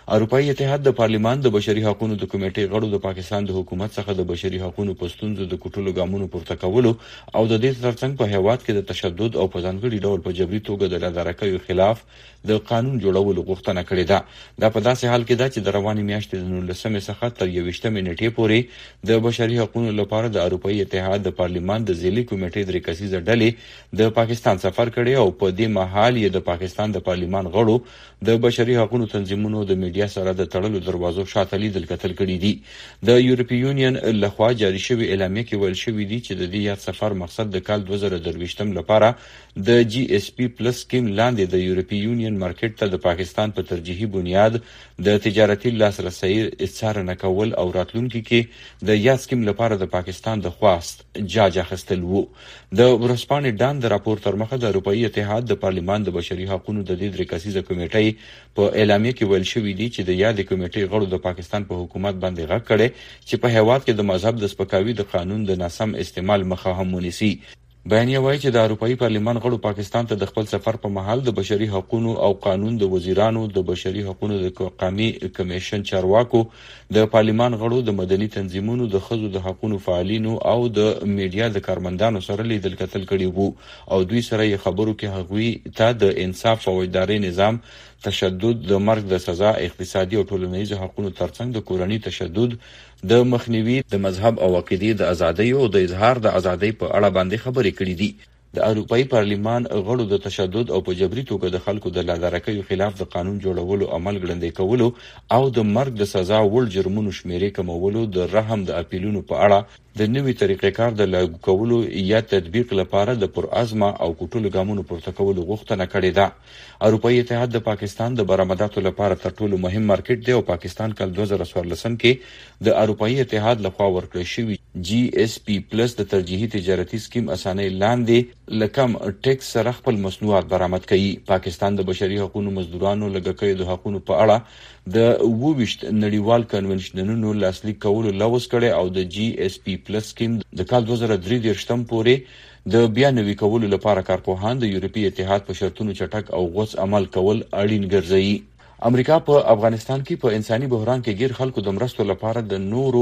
اروپאי اتحاد د پارلمان د بشري حقوقو د کمیټې غړو د پاکستان د حکومت څخه د بشري حقوقو په ستونزو د کوټلو ګامونو پورته کولو او د دې ترڅنګ په هیواد کې د تشدد او په ځانګړي ډول په جبري توګه د لادرکیو خلاف د قانون جوړولو غوښتنه کړې ده. دا په داسې حال کې ده چې د روانې میاشتې د 19 څخه تر 21 نیټې پورې د بشري حقوقو لپاره د اروپאי اتحاد د پارلمان د ځیلي کمیټې د ریکسیزه ډلې د پاکستان سفر کړی او په دې مهال یې د پاکستان د پارلمان غړو د بشري حقوقو تنظیمونو د میډیا سره د تړلو دروازو شاته لیدل کتل کړي دي. د یورپی یونین لخوا جاری شوی اعلامیه کې ویل شوی دی چې د دې یاد سفر مقصد د کال 2023 لپاره د جی اس پی پلس سکیم لاندې د یورپی یونین مارکیټ ته د پاکستان په ترجیحي بنیاد د تجارتي لاسرسي څارنه کول او راتلونکي کې د یاد سکیم لپاره د پاکستان د خواست جاج اخیستل وو. د ورسپانې ډان د راپور تر مخه د اروپאי اتحاد د پارلمان د بشري حقوقو د دې ریکسیزه کمیټې په اعلامیه کې ویل شوی دی چې د یاد کمیټې غړو د پاکستان په حکومت باندې غږ کړي چې په هیواد کې د مذهب د سپکاوي د قانون د ناسم استعمال مخه هم ونیسي. بیانیه وایي چې د اروپאי پارلمان غړو پاکستان ته د خپل سفر په مهال د بشري حقوقو او قانون د وزیرانو د بشري حقوقو د قومي کمیشن چارواکو د پارلمان غړو د مدني تنظیمونو د ښځو د حقوقو فعالینو او د میډیا د کارمندانو سره لیدل کتل کړي وو او دوی سره یې خبرو کې هغوی ته د انصاف او اداري نظام تشدد د مرګ د سزا اقتصادي او ټولنیز حقوقو ترڅنګ د کورنۍ تشدد د مخنیوي د مذهب او عقیدې د ازادۍ او د اظهار د ازادۍ په اړه باندې خبرې کړې دي. د اروپאי پارلمان غړو د تشدد او په جبري توګه د خلکو د لادرکیو خلاف د قانون جوړولو عمل ګړندې کولو او د مرګ د سزا وړ جرمونو شمیرې کمولو د رحم د اپیلونو په اړه د نوي طریقې کار د لاګو کولو یا تطبیق لپاره د پرعزمه او کوټلو ګامونو پورته کولو غوښتنه کړې ده. اروپאי اتحاد د پاکستان د برآمداتو لپاره تر ټولو مهم مارکیټ دی او پاکستان کال 2014 کې د اروپאי اتحاد لخوا ورکړل شوی جی اس پی پلس د ترجیحي تجارتي سکیم اسانه لاندې لکم ټیکس سره خپل مصنوعات برآمد کوي. پاکستان د بشري حقوقو مزدورانو لګکې د حقوقو په اړه د 22 نړیوال کنونشنونو لاسلیک کولو لوس کړي او د جی اس پی پلس سکیم د کال 2023 پورې د بیا نوي کولو لپاره کارپوهان د یورپی اتحاد په شرطونو چټک او غوڅ عمل کول اړین ګرځي. امریکا په افغانستان کې په انساني بحران کې غیر خلکو د مرستو لپاره د نورو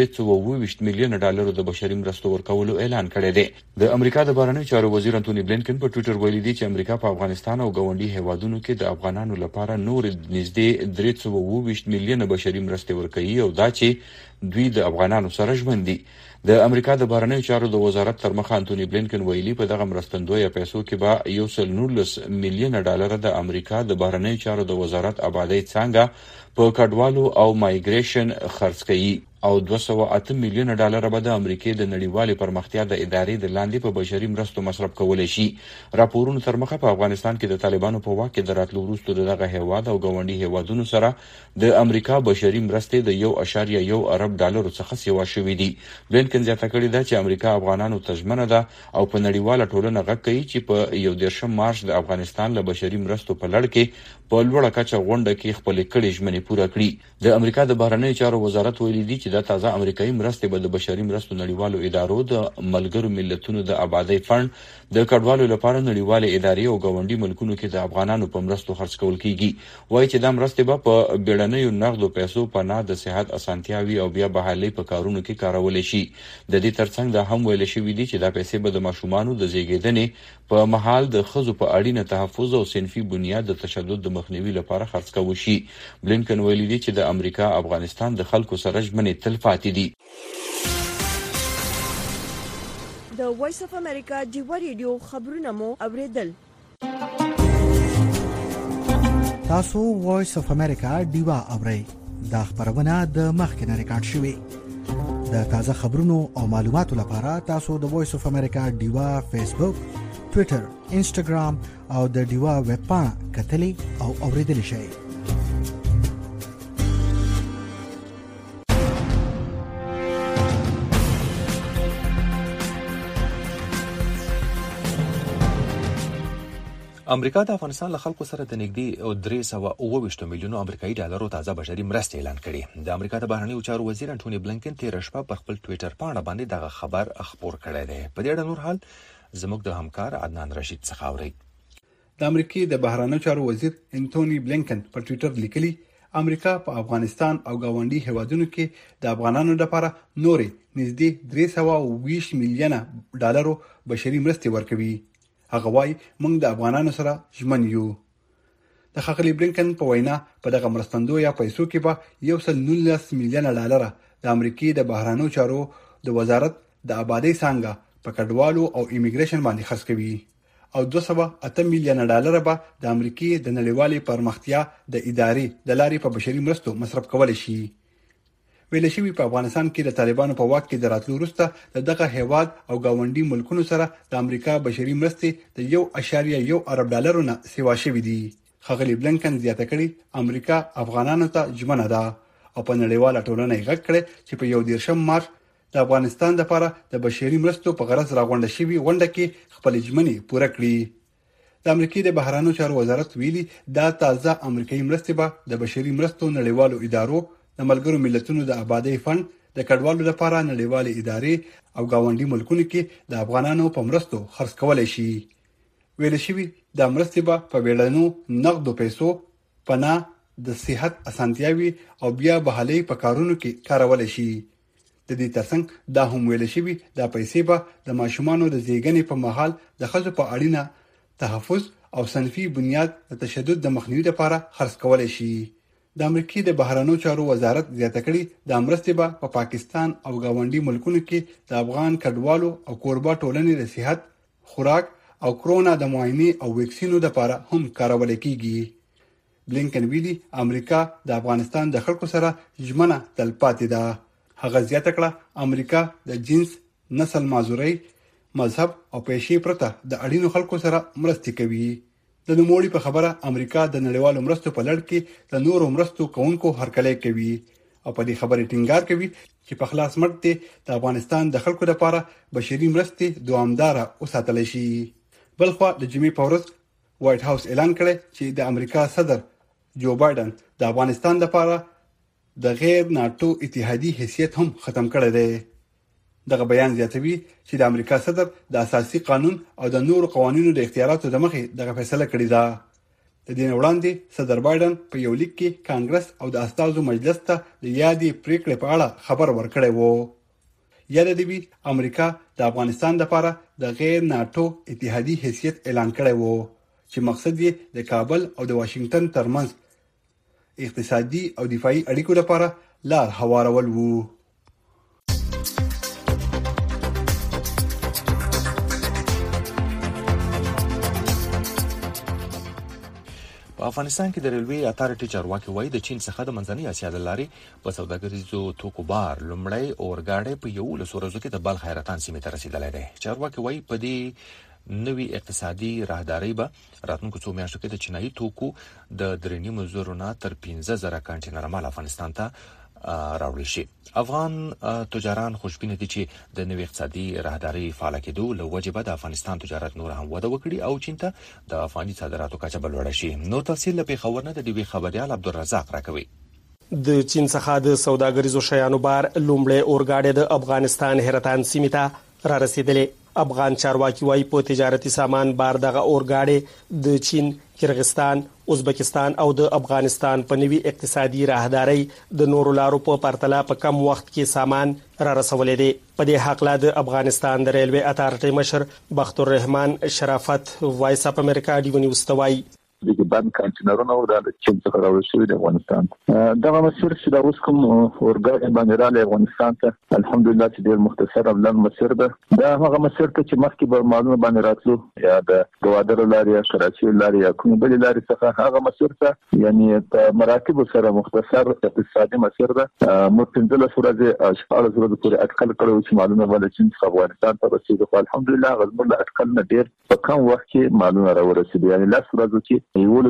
322 میلیون ډالرو د بشري مرستو ورکولو اعلان کړی دی. د امریکا د بهرنیو چارو وزیر انټونی بلینکن په ټوئیټر ویلي دی چې امریکا په افغانستان او ګاونډي هیوادونو کې د افغانانو لپاره نور نږدې 322 میلیون بشري مرستې ورکوي او دا چې دوی د افغانانو سره ژمن دي. د امریکا د بهرنیو چارو د وزارت تر مخه انټونی بلینکن ویلي په دغه مرستندوی پیسو کې به 119 میلیون ډالر د امریکا د بهرنیو چارو د وزارت آبادی څنګه په کډوالو او مایګریشن خرڅ کوي او 208 میلیون ډالر به د امریکای د نړیوالې پرمختیا د ادارې د لاندې په بشري مرستو مصرف کولای شي. راپورونو تر مخه په افغانستان کې د طالبانو په واک کې د راتلو وروسته دغه هیواد او ګاونډي هیوادونو سره د امریکا بشري مرستې د 1.1 ارب ډالر څخه سیوا شوې دي. بلینکن زیاته کړې ده چې امریکا افغانانو ته ژمنه ده او په نړیواله ټولنه غږ کوي چې په 11 مارچ د افغانستان له بشري مرستو په لړ کې په لوړه کچه غونډه کې خپل کړي ژمنې پوره کړي. د امریکا د بهرنیو چارو وزارت ویلي دی چې د تازه امریکایي مرستې به د بشري مرستو نړیوالو ادارو د ملګرو ملتونو د آبادی فند د کډوالو لپاره نړیوالې ادارې او ګاونډي ملکونو کې د افغانانو په مرستو خرڅ کول کیږي. وایي چې دا مرستې به په بیړنیو نغدو پیسو پناه د صحت اسانتیاوي او بیا بحالي په کارونو کې کارول شي. د دې ترڅنګ دا هم ویل شوی دی چې دا پیسې به د ماشومانو د زیږیدنې په محل د ښځو په اړینه تحفظ او صنفي بنیاد د تشدد د مخنیوي لپاره خرڅ کوي شي. بلینکن ویلي دی چې د امریکا افغانستان د خلکو سره ژمنې تل پاتې دي. د وایس اف امریکا ډیوا ریډیو خبرونه مو اوریدل. تاسو وایس اف امریکا ډیوا اورئ. دا خبرونه د مخکنه ریکارډ شوې. د تازه خبرونو او معلوماتو لپاره تاسو د وایس اف امریکا ډیوا فیسبوک، ټوئیټر، انسټاګرام او د ډیوا ویب پاڼه کتلی او اوریدلی شئ. امریکا د افغانستان له خلکو سره د نږدې 328 میلیونو امریکایي ډالرو تازه بشري مرستې اعلان کړي. د امریکا د بهرنیو چارو وزیر انټونی بلینکن تېره شپه په خپل ټوئیټر پاڼه باندې دغه خبر خپور کړی دی. په دې اړه نور حال زموږ د همکار عدنان رشید څخه اورئ. د امریکای د بهرنیو چارو وزیر انټونی بلینکن په ټوئیټر لیکلي امریکا په افغانستان او گاونډي هیوادونو کې د افغانانو لپاره نورې نږدې 320 میلیونه ډالرو بشري مرستې ورکوي. هغه وايي موږ د افغانانو سره ژمن یو. د ښاغلي بلینکن په وینا په دغه مرستندو یا پیسو کې به 119 میلیونه ډالر د امریکای د بهرانو چارو د وزارت د آبادی څنګه په کډوالو او ایمیګریشن باندې خرڅ کوي او 208 میلیونه ډالر به د امریکای د نړیوالې پرمختیا د ادارې د لارې په بشري مرستو مصرف کول شي. ویل شوی په افغانستان کې د طالبانو په واک کې د راتلو وروسته دغه هیواد او گاونډي ملکونو سره د امریکا بشري مرستې د 1.1 ارب ډالرو نه سیوا شوې دي. ښاغلي بلینکن زیاته کړي امریکا افغانانو ته ژمنه ده او په نړیواله ټولنه یې غږ کړی چې په 11 مارچ د افغانستان لپاره د بشري مرستو په غرض راغونډه شوی غونډه کې خپل ژمنې پوره کړې. د امریکای د بهرانو چارو وزارت ویلي دا تازه امریکایي مرستې به د بشري مرستو نړیوالو ادارو د ملګرو ملتونو د آبادی فند د کډوالو لپاره نړیوالې ادارې او گاونډي ملکونو کې د افغانانو په مرستو خرڅ کولای شي. ویل شوی د مرستې به په بیړنیو نقدو پیسو پناه د صحت اسانتیاوي او بیا بحالي په کارونو کې کارول شي. د دې ترڅنګ دا هم ویل شوی دا پیسې به د ماشومانو د زیږنې په مهال د ښځو په اړینه تحفظ او صنفي بنیاد د تشدد د مخنیوي لپاره خرڅ کولای شي. د امریکای د بهرانو چارو وزارت زیاته کړي د مرستې به په پاکستان او گاونډي ملکونو کې د افغان کډوالو او کوربه ټولنې د صحت، خوراک او کرونا د معاینې او ویکسینو لپاره هم کارول کیږي. بلینکن ویلي امریکا د افغانستان د خلکو سره ژمنه تلپاتې ده. هغه زیاته کړه امریکا د جنس، نسل معذوري، مذهب او پیشې پرته د اړینو خلکو سره مرستې کوي. د نوموړي په خبره امریکا د نړیوالو مرستو په لړ کې د نورو مرستو کوونکو هرکلی کوي او په دې خبره ټینګار کوي چې په خلاص مړ د افغانستان د خلکو لپاره بشري مرستې دوامداره وساتل شي. بلخوا د جمعې په ورځ وایټ هاوس اعلان کړی چې د امریکا صدر جو بایدن د افغانستان لپاره د غیر ناتو اتحادی حیثیت هم ختم کړی دی. دغه بیان زیاتوي چې د امریکا صدر د اساسي قانون او د نورو قوانینو د اختیاراتو د مخې دغه فیصله کړې ده. د دې وړاندې صدر بایدن په یو لیک کې کانګرس او د استازو مجلس ته د یادې پریکړې په اړه خبر ورکړی وو. یاد دی امریکا د افغانستان لپاره د غیر ناتو اتحادی حیثیت اعلان کړی وو چې مقصد یې د کابل او د واشنگټن ترمنځ اقتصادي او دفاعي اړیکو لپاره لار هوارول وو. په افغانستان کې د ریلوی اتارټي چارواکي وایي د چین څخه د منځنۍ اسیا د لارې په سوداګریزو توکو بار لومړی اورګاډی په 11 ورځو کې د بلخ حیرتان سیمې ته رسیدلی دی. چارواکي وایي په دې نوی اقتصادي راهداري به راتلونکو څو میاشتو کې د چینایي توکو د 3.5 زره نه تر 15,000 کانټینر مال افغانستان ته راوړل شي. افغان تجاران خوشبین دي چې د نوی اقتصادي راهداري فعال کېدو له وجې به د افغانستان تجارت نور هم وده وکړي او چین ته د افغاني صادراتو کچه بلوړه شي. نو تفصیل له پیښور نه د دوی خبريال عبدالرزاق راکوي. د چین څخه د سوداګریزو شیانو بار لومړی اورګاډی د افغانستان حیرتان سیمې ته را رسیدلی. افغان چارواکي وايي په تجارتي سامان بار دغه اورګاډی د چین، کرغستان، ازبکستان او د افغانستان په نوي اقتصادي راهداري د نورو لارو په پرتله په کم وخت کې سامان را رسولې دي. په دې حق د افغانستان د ریلوی اتارټي مشر بختور رحمان شرافت وایس اپ امریکا ډیو نیوز ته وایي د بند کانټینرونو د چین څخه راوړل شوی د افغانستان دغه مسیر چې د اوس کوم اورګاډي باندې راغلی افغانستان ته الحمدلله چې ډیر مختصر او لنډ مسیر ده. دا هغه مسیر ته چې مخکې به معلومه باندې راتلو یا د ګوادر لارې یا کراچي لارې یا کومه بلې لارې څخه هغه مسیر ته یعنی په مراتب سره مختصر اقتصادي مسیر ده. موږ 15 ورځې او 14 ورځې پورې اټکل کړو چې معلومه باندې چین څخه افغانستان ته رسیدو. الحمدلله غزمر له اټکل نه ډیر په کم وخت کې معلومه راورسېده، یعنی 10 ورځې کې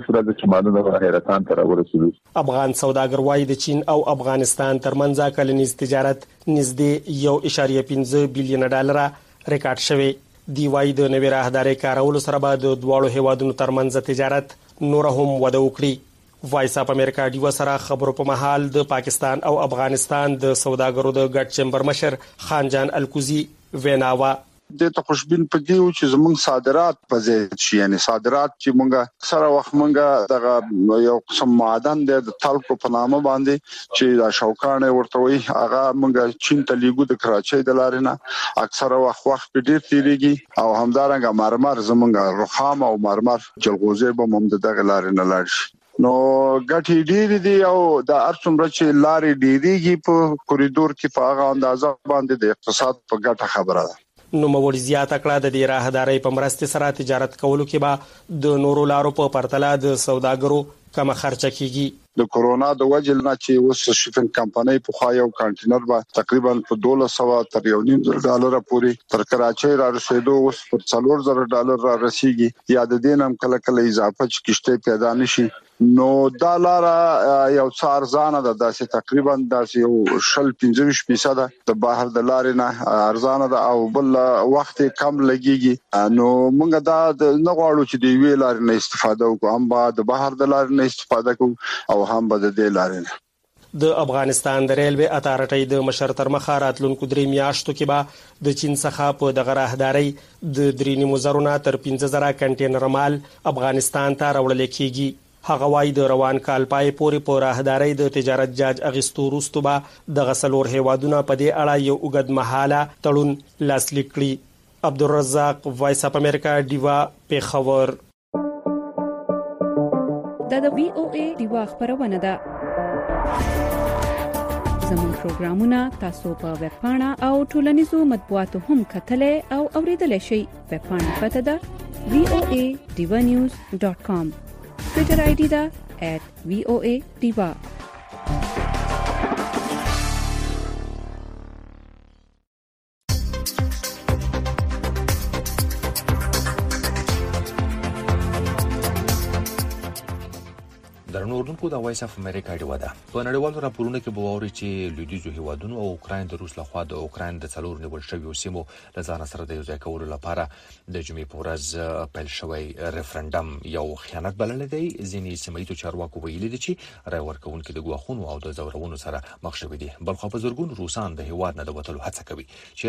افغان سوداګر وايي د چین او افغانستان ترمنځ کلنیز تجارت نږدې 1.15 بلین ډالر ریکارډ شوی دی. وايي د نوي راهداري کارولو سره به د دواړو هیوادونو ترمنځ تجارت نور هم وده وکړي. وایس اپ امریکا ډیو سره خبرو په محل د پاکستان او افغانستان د سوداګرو د ګډ چمبر مشر خان جان الکوزي ویناوا د ته خوشبین پدې و چې زموږ صادرات په زیات شي یعنی صادرات چې مونږه سره وخت مونږه دغه یو قسم معدن د تالکو په نامه باندې چې دا شوکانه ورته وي هغه مونږه چین ته لیګو د کراچۍ د لارې نه اکثره وخت په ډیر تیریږي او همدارنګه مرمر زمونږه رخام او مرمر جلغوزه به مم دغه لارې نه لاړ شي نو ګټي ډېری دي او د ارڅومره چې لارې ډېریږي په کوریډور کې په هغه اندازه باندې د اقتصاد په ګټه خبره ده نو موږ زیاته کړه د دې راهداري په مرسته سره تجارت کولو کې به د نورو لارو په پرتله د سوداګرو کم خرچه کیږي د کورونا د وجه نه چې اوس شپږ کمپنۍ په خوا یو کانټینر به تقریبا په $1200 تر $1.5 پورې تر کراچۍ را رسیدو اوس پر $4,000 را رسیږي یا د دینم کله کله اضافه چې کشته پیدا نشي نو دا لار یو څار ځانه د داسې تقریبا داسې 15% د بهر د لارې نه ارزانه ده او بل وخت کم لګيږي نو موږ دا نه غواړو چې د وی لارې نه استفاده وکړو هم با د بهر د لارې نه استفاده کوو او هم به د دې لارې نه د افغانستان د ریلوي اتارټي د مشر تر مخه راتلونکو 3 میاشتو کې به د چین څخه په دغه راهداري د 3.0 تر 15,000 کنټینر مال افغانستان ته راوړل کیږي هغه وايي د روان کال پای پورې په راهداري د تجارت جاج اغستو وروسته به د غسلور هیوادونو په دې اړه یو اوږد مهاله تړون لاسلیک کړي عبدالرزاق وایس اپ امریکا دیوا پیښور د VOA دیوا خبرونه ده زموږ پروګرامونه تاسو په ویب پاڼه او ټولنیزو مطبوعاتو هم کتلې او اوریدلای شئ ویب پاڼه پته ده voadivanews.com Twitter ID da @VOA Diva درنو اوردونکو د وایس اف امریکا دی ودا په نړیوالو راپورونو کې بووري چې لویدیځو هیوادونو او اوکرين د روس لخوا د اوکرين د څلور نیول شویو سیمو د ځان سره د یو ځای کولو لپاره د جمعې په ورځ پیل شوی ریفرندم یو خیانت بلل دی ځینې سیمایي چارواکو ویلي دي چې رای ورکوونکو د غواخونو او د زورونو سره مخ شوي دي بل خو په زورګون روسان د هیواد نه د وټلو هڅه کوي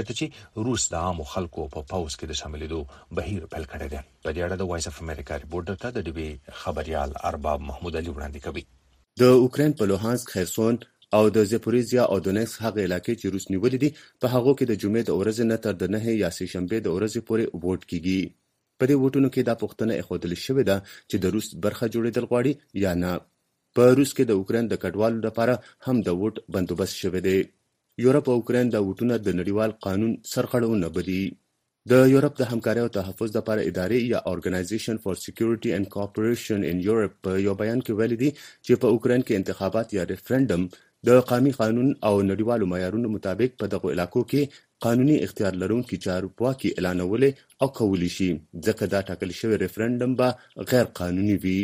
چې روس د عام خلکو په پاوس کې د شاملېدو بهیر پیل کړی دی په دې اړه د وایس اف امریکا ریپورټر ته د ډیبي خبريال ارباب محمود علي وړاندې کوي د اوکرين په لوهانسک خرسون او د زپوریزیا او دونیتسک هغه علاقې چې روس نیولې دي په هغه کې د جمعې د ورځې نه تر د 9 یا شنبه د ورځې پورې ووټ کیږي په دې ووټونو کې دا پوښتنه اخودل شوې ده چې د روس برخه جوړېدل غواړي یا نه په روس کې د اوکرين د کډوالو لپاره هم د ووټ بندوبست شوی دی یورپ او اوکرين د ووټونو د نړیوال قانون سرغړونه بدی د یورپ د همکاري او تحفظ لپاره ادارې یا Organization for Security and Cooperation in Europe په یو بیان کې ویلي دي چې په اوکرين کې انتخابات یا ریفرندم د قومي قانون او نړیوالو معیارونو مطابق په دغه علاقو کې قانوني اختیار لرونکي چارواکي اعلانولې او کولی شي ځکه دا ټاکل شوی ریفرندم به غیر قانوني وي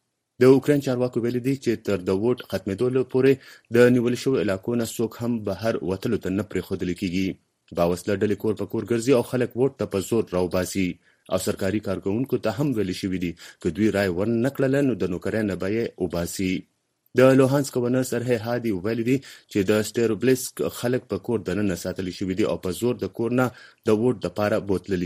د اوکرين چارواکو ویلي دي چې تر د ووټ ختمېدو پورې د نیول شوی علاقو نه څوک هم بهر وتلو ته نه پرېښودل کیږي باوسله ډلې کور په کور ګرځي او خلک ووټ ته په زور راوباسي او سرکاري کارکونکو ته هم ویل شوی دي چې دوی رای ورنکړل نو د نوکرانو به یې وباسي د لوهانسک گورنر سرهی هادي ویلي دي چې د سټیروبلسک خلک په کور دننه ساتل شوی دي او په زور د کور نه د ووټ لپاره بوتلل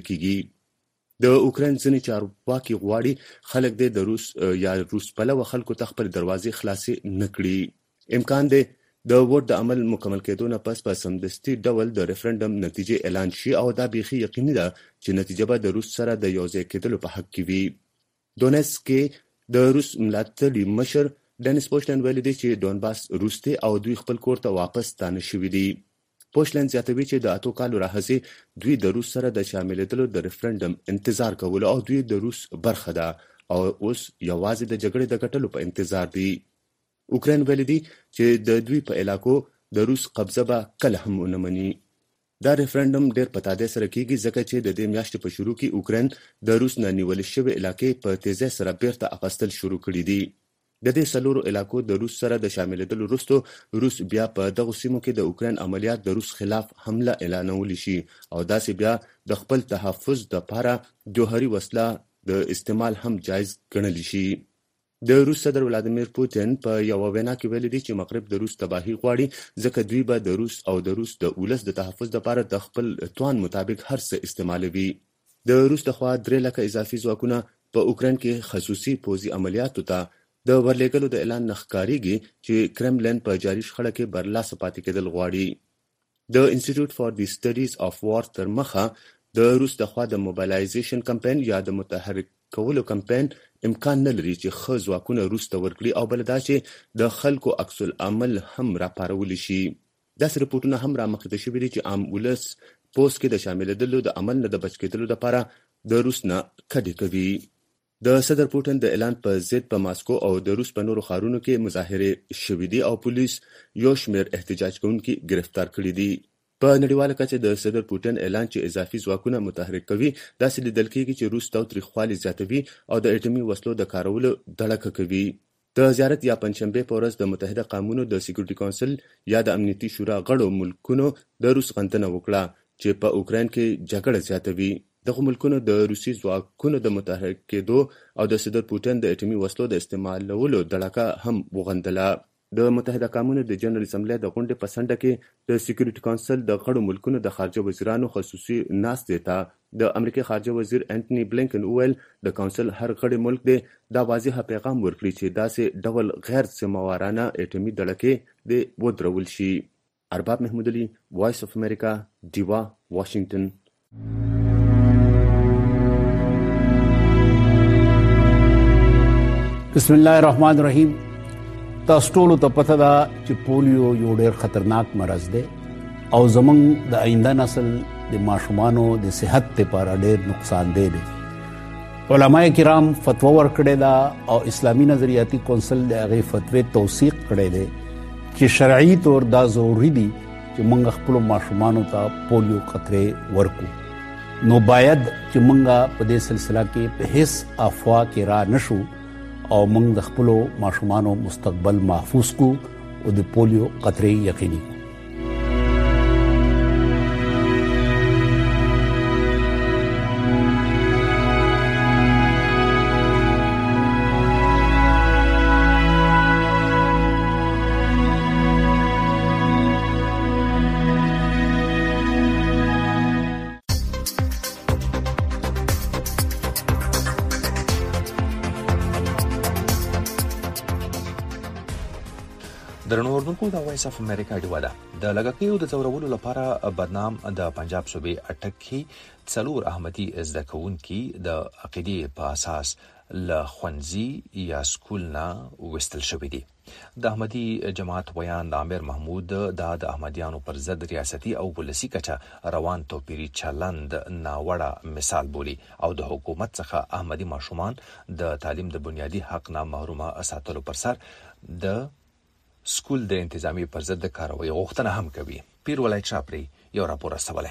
کیږي د اوکرين ځینې چارواکي غواړي خلک د روس یا روس پلوه خلکو ته خپل دروازې خلاصې نکړي امکان دی د ووټ د عمل مکمل کېدو نه پس په سمدستي ډول د ریفرندم نتیجې اعلان شي او دا بيخي یقیني ده چې نتیجه به د روس سره د یو ځای کېدلو په حق کې وي دونیتسک کې د روس ملاتړي مشر ډنیس پوشلند ویلي دی چې ډونباس روس ته او دوی خپل کور ته واپس ستانه شوي دي پوشلند زیاتوي چې د اتو کالو راهځي دوی د روس سره د شاملېدلو د ریفرندم انتظار کول او دوی د روس برخه ده او اوس یوازې د جګړې د ګټلو په انتظار دي اوکرين ویلي دي چې د دوی په علاقو د روس قبضه به کله هم ونه مني دا ریفرندم ډېر په تاده سره کیږي ځکه چې د دې میاشتې په شروع کې اوکرين د روس نه نیول شوی علاقې په تیزه سره بیرته اخیستل شروع کړي دي د دې سلورو علاقو د روس سره د شاملېدلو وروسته روس بیا په دغه سیمو کې د اوکرين عملیات د روس خلاف حمله اعلانول شي او داسې بیا د خپل تحفظ لپاره جوهري وسله د استعمال هم جایز ګڼل شي د روس صدر ولادیمیر پوتین په یو وینا کې ویلي دی چې مغرب د روس تباہي غواړي ځکه دوی به د روس او د روس د ولس د تحفظ لپاره د خپل توان مطابق هر څه استعمالوي. د روس د خوا 3 لکه اضافي ځواکونه په اوکراین کې خصوصي پوځي عملیاتو ته د ورلېږلو د اعلان نه ښکارېږي چې کرملن په جاري شخړه کې برلاسه پاتې کېدل غواړي. د انسټیټیوټ فار دی سټډیز اف وار تر مخه د روس د خوا د موبایلایزیشن کمپاین یا د متحرک کولو کمپاین امکان نه لري چې ښه ځواکونه روس ته ورکړي او بل دا چې د خلکو عکس العمل هم راپارول شي. داسې رپورټونه هم رامخته شوي دي چې عام ولس پوسټ کې د شاملېدلو د عمل نه د بچ کېدلو لپاره د روس نه کډې کوي. د صدر پوتین د اعلان په ضد په ماسکو او د روس په نورو ښارونو کې مظاهرې شوې دي او پولیس یو شمېر احتجاج کوونکي ګرفتار کړي دي. په نړیواله کچه د صدر پوتین اعلان چې اضافي ځواکونه متحرک کوي داسې لیدل کېږي چې روس تاوتریخوالي زیاتوي او د اټومي وسلو د کارولو دړکه کوي. د زیارت یا پنځشنبه په ورځ د متحده قومونو د سکیورټي کونسل یا د امنیتي شورا غړو ملکونو د روس غندنه وکړه چې په اوکراین کې جګړه زیاتوي. دغه ملکونو د روسي ځواکونو د متحرک کېدو او د صدر پوتین د اټومي وسلو د استعمالولو دړکه هم وغندله. د متحده قومونو د جنرال اسمبلی د غونډې په څنډه کې د سکیورټي کونسل د غړو ملکونو د خارجه وزیرانو خصوصي ناستې ته د امریکا خارجه وزیر انټونی بلینکن وویل د کونسل هر غړی ملک دی دا واضح پیغام ورکړي چې داسې ډول غیر ذمہوارانه اټومي دړکې د ودرول شي. ارباب محمود علي، وایس اف امریکا، ډیوا، واشنگټن. بسم الله الرحمن الرحیم. تاسو ټول ته پته ده چې پولیو یو ډېر خطرناک مرض دی او زمونږ د آینده نسل د ماشومانو د صحت لپاره ډېر نقصان دی. علماء کرام فتوا ورکړې ده او اسلامي نظریاتي کونسل د هغې فتوی توثیق کړی دی چې شرعي طور دا ضروري دي چې موږ خپلو ماشومانو ته پولیو قطرې ورکو. نو باید چې موږ په دې سلسله کې په هیڅ افوا کې را نشو او موږ د خپلو ماشومانو مستقبل محفوظ کو او د پولیو قطرې یقیني کو. درنو اوردونکو د وایس اف امریکا ډیوا ده. د لږکیو د ځورولو لپاره بدنام د پنجاب صوبې اټک کې 4 احمدي زده کوونکي د عقیدې په اساس له ښوونځي یا سکول نه وستل شوي دي. د احمدي جماعت ویان د عامر محمود د احمدیانو پر ضد ریاستي او ولسي کچه روان توپیري چلند ناوړه مثال بولي او د حکومت څخه احمدي ماشومان د تعلیم د بنیادي حق نه محرومه ساتلو پر سر د سکول د انتظامی پر ضد د کاروي غوښتنه هم کوي. پیر ولای چاپری یو راپور استوله.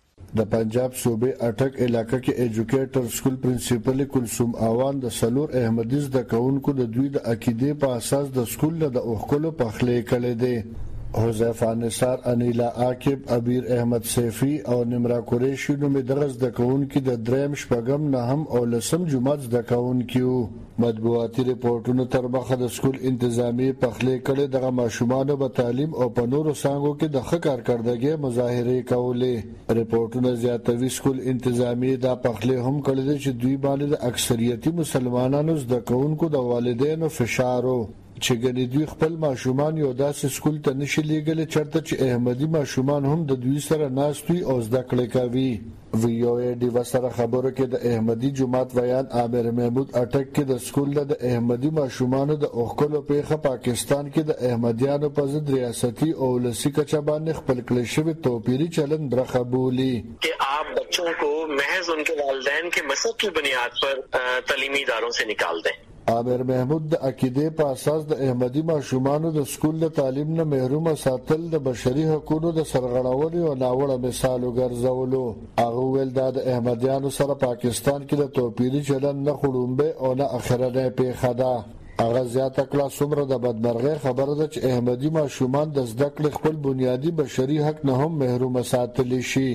د پنجاب صوبې اټک علاقې کې ایجوکیټر سکول پرنسپل کلثوم اوان د سلور احمدي زده کوونکو د دوی د عقیدې په اساس د سکول د اوخکلو پخلې کړي دي. حذیفه نثار، انیلا عاقب، ابیر احمد سیفی او نمرا قریشی نومې دغه زده کوونکي د دریم، شپږم، نهم او لسم جماعت زده کوونکي وو. مطبوعاتي ریپورتونو تر مخه د سکول انتظامی پخلې کړي دغه ماشومان په تعلیم او په نورو څانګو کې د ښه کارکړدګۍ مظاهرې کولې. ریپورتونه زیاتوي سکول انتظامی دا پخلې هم کړي چې دوی باندې د اکثریتي مسلمانانو زده کوونکو د والدینو فشار وو چې ګنې دوی خپل ماشومان یو داسې سکول ته نشي لیږلی چېرته چې احمدي ماشومان هم د دوی سره ناست وي او زده کړې کوي. وی او ای ډیوا سره خبرو کې د احمدي جماعت ویان عامر محمود اټک کې د سکول د احمدي ماشومانو د اوښکلو پیښه پاکستان کې د احمدیانو په ضد ریاستي او ولسي کچه باندې خپل کړی شوی توپیري چلند برخه بولي कि आप बच्चों को महज उनके वालिदैन के मसहब की बुनियाद पर तालीमी इदारों से निकाल दें. عامر محمود د عقیدې په اساس د احمدي ماشومانو د سکول د تعلیم نه محروم ساتل د بشري حقوقو د سرغړونې او ناوړه مثال وګرځولو. هغه ویل دا د احمدیانو سره پاکستان کې د توپیري چلند نه خړومبه او نه اخرنه پیښه ده. هغه زیاته کړه څومره د بدمرغۍ خبره ده چې احمدي ماشومان د زده کړې خپل بنیادي بشري حق نه هم محروم ساتل شي.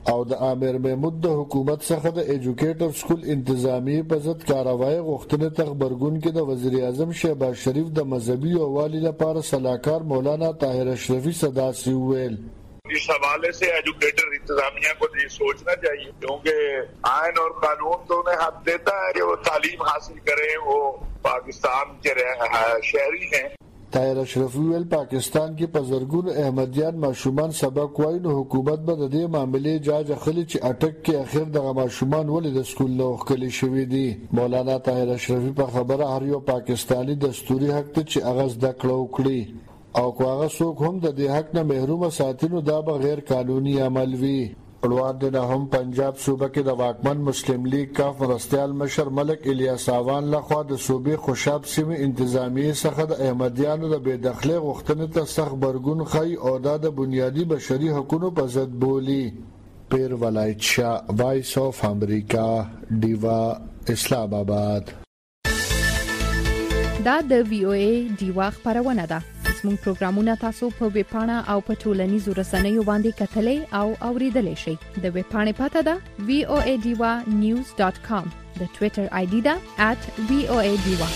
او د امیر محمود د حکومت څخه د ایجوکیټر سکول انتظامی په ضد کاروایی غوښتنې ته خبرګون کې د وزیر اعظم شهباز شریف د مذهبي یووالي لپاره سلاکار مولانا طاهر اشرفی صداسي وویل इस हवाले से एजुकेटर इंतजामिया को ये सोचना चाहिए क्योंकि आइन और कानून तो उन्हें हक देता है कि वो तालीम हासिल करें, वो पाकिस्तान के शहरी हैं। طاهر اشرفی ویل پاکستان کې په زرګونو احمدیان ماشومان سبق وایي، نو حکومت به د دې معاملې جاج اخلي چې اټک کې اخر دغه ماشومان ولې د سکول نه وښکلي شوي دي. مولانا طاهر اشرفی په خبره هر یو پاکستانی دستوري حق ته چې هغه زده کړه وکړي او که هغه څوک هم د دې حق نه محروم ساتي نو دا به غیر قانوني عمل وي. وړاندې نه هم پنجاب صوبه کې د واکمن مسلم لیگ کاف مرستیال مشر ملک الیاس آوان لخوا د صوبې خوشاب سیمې انتظامیې څخه د احمدیانو د بېدخلۍ غوښتنې ته سخت غبرګون ښیي او دا د بنیادي بشري حقونو په ضد بولي. پیر ولایت شاه، وایس آف امریکا، ډیوا، اسلام آباد. دا د وی او ای ډیوا خبرونه ده. زموږ پروګرامونه تاسو په ویب پاڼه او په ټولنیزو رسنیو باندې کتلای او اوریدلای شئ. د ویب پاڼې پته ده voadiva.news.com. د ټوئیټر آی ډي ده @voadiva.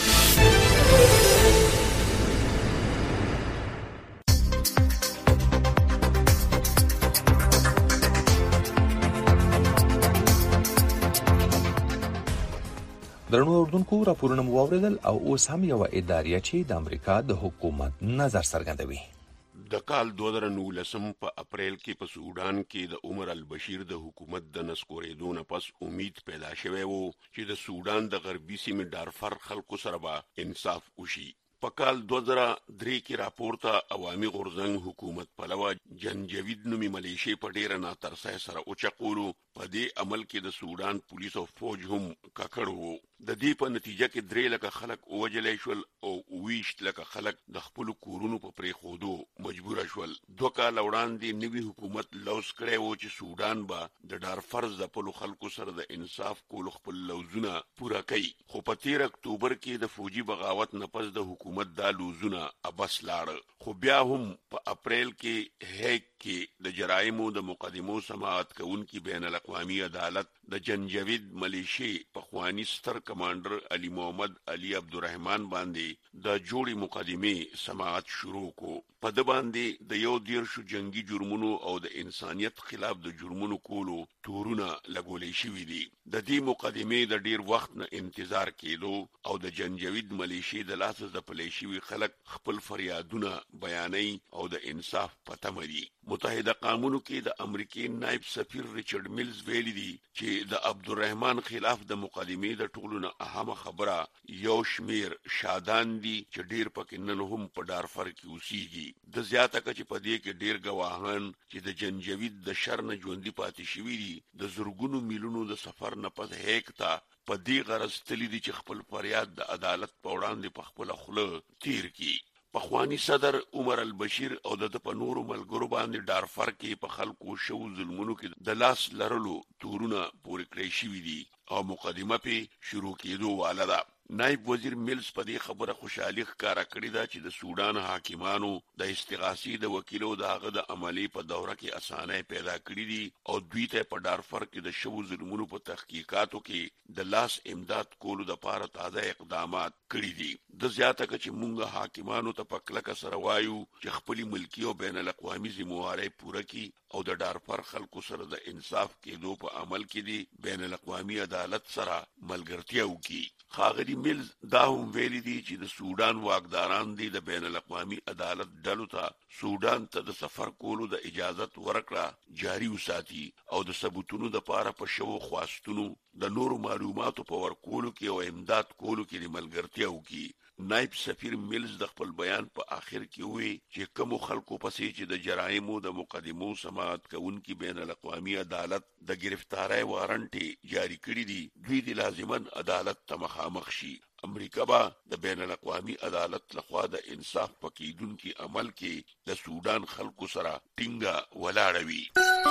درنو اردوونکو راپورونه مو واوریدل او اوس هم یو اداریه چې د امریکا د حکومت نظر څرګندوي. د کال 2019 په اپریل کې په سودان کې د عمر البشیر د حکومت د نسکورېدو نه پس امید پیدا شوه وو چې د سودان د غربي سیمې دارفر خلکو سره به انصاف وشي. په کال 2003 کې راپورته عوامي غورځنګ حکومت پلوه جنجوید نومي ملیشې په ډیره ناترسۍ سره اوچقولو. په دې عمل کې د سودان پولیس او فوج هم ککړ وو. د دې په نتیجه کې 3 لکه خلک ووجلې شول او 20 لکه خلک د خپل کورونو په پریښودو مجبور شول. 2 کال وړاندې نوی حکومت لوز کړی و چې سودان به د دارفر ځپلو خلکو سره د انصاف کولو خپل لوزونه پوره کوي. خو په 13 اکتوبر کې د فوجي بغاوت نه پس د حکومت دا لوزونه ابس لاړ. خو بیا هم په اپریل کې هیګ کې د جرایمو د مقدمو سماعت کوونکي بین الاقوامي عدالت د جنجوید ملیشې پخوانی ستر کمانډر علي محمد علي عبدالرحمن باندې د جوړې مقدمې سماعت شروع کو. په د باندې د 11 جنگي جرمونو او د انسانیت خلاف د جرمونو کولو تورونه لګولې شوې دي. د دې مقدمې د ډیر وخت نه انتظار کېدو او د جنجوید ملیشې د لاسه د پلیشوي خلک خپل فریادونه بیانې او د انصاف پته مدي. متحده قومونو کې د امریکای نائب سفیر ریچارډ میلز ویلي دي چې د عبدالرحمن خلاف د مقدمې د ټولو نه اهمه خبره یو شمیر شادان دي چې ډیر پکې نن هم په دارفر کې اوسېږي. د زیاته کچې په دې کې ډیر گواهان چې د جنجوید د شر نه ژوندي پاتې شوي دي د زرګونو میلیونو د سفر نه پس هیکتا په دې غرض تللی دي چې خپل فریاد د عدالت په وړاندې په خپل خوله تیر کړي. پخوانی صدر عمر البشیر او د په نورو ملګرو باندې دارفر کې په خلکو شو ظلمونو کې د لاس لرلو تورونه پورې کړی شوي دي او مقدمه په شروع کېدو واله ده. نائب وزیر میلز په دې خبره خوشحالي ښکاره کړې ده چې د سودان حاکمانو د استغاثې د وکیلو د هغه د عملي په دوره کې اسانۍ پیدا کړې دي او دوی ته په دارفر کې د شو ظلمونو په تحقیقاتو کې د لاس امداد کولو د لپاره تازه اقدامات کړي دي. د زیاته چې موږ حاکمانو ته په کلکه سره وایو چې خپل ملکی او بین الاقوامي ذمہواري پوره کړي او د دارفر خلکو سره د انصاف کېدو په عمل کې دي بین الاقوامي عدالت سره ملګرتیا وکړي. خاغلی میلز دا هم ویلي دي چې د سودان واکداران دي د بین الاقوامي عدالت ډلو ته سودان ته د سفر کولو د اجازت ورکړه جاری وساتي او د ثبوتونو د پاره په شوو خواستونو د نورو معلوماتو په ورکولو کې او امداد کولو کې ملګرتیا وکړي. نائب سفیر میلز د خپل بیان په آخر کې وی چې کوم خلکو پسې چې د جرایمو د مقدمو سماعت کوونکي بین الاقوامي عدالت د گرفتارۍ وارنټ جاری کړی دي دوی د لازمن عدالت ته مخامخ شي. امریکا با د بین الاقوامي عدالت لخوا د انصاف پکیدونکو عمل کې د سودان خلکو سره ټینګه ولاړه وي.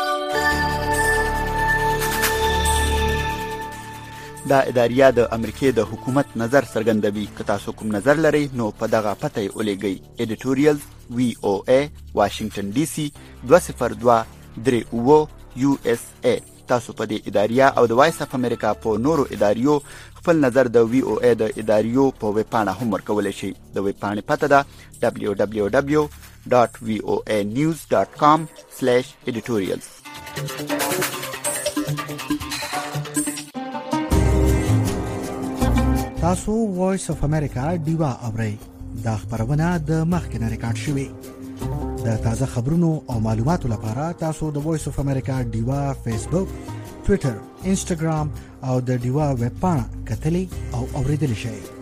دا اداریه د امریکای د حکومت نظر څرګندوي. که تاسو کوم نظر لرئ نو په دغه پته یې ولیږئ. ایډیټوریال VOA واشنگټن DC 20239 USA. تاسو په دې اداریه او د وایس اف امریکا په نورو اداریو خپل نظر د VOA د اداریو په ویب پاڼه هم ورکولی شئ. د ویب پاڼې پته ده www.voanews.com/editorials. تاسو وایس اف امریکا ډیوا اورئ. دا خبرونه د مخکنه ریکارډ شوې. د تازه خبرونو او معلوماتو لپاره تاسو د وایس اف امریکا ډیوا فیسبوک، ټوئیټر، انسټاګرام او د ډیوا ویب پاڼه کتلی او اوریدلی شئ.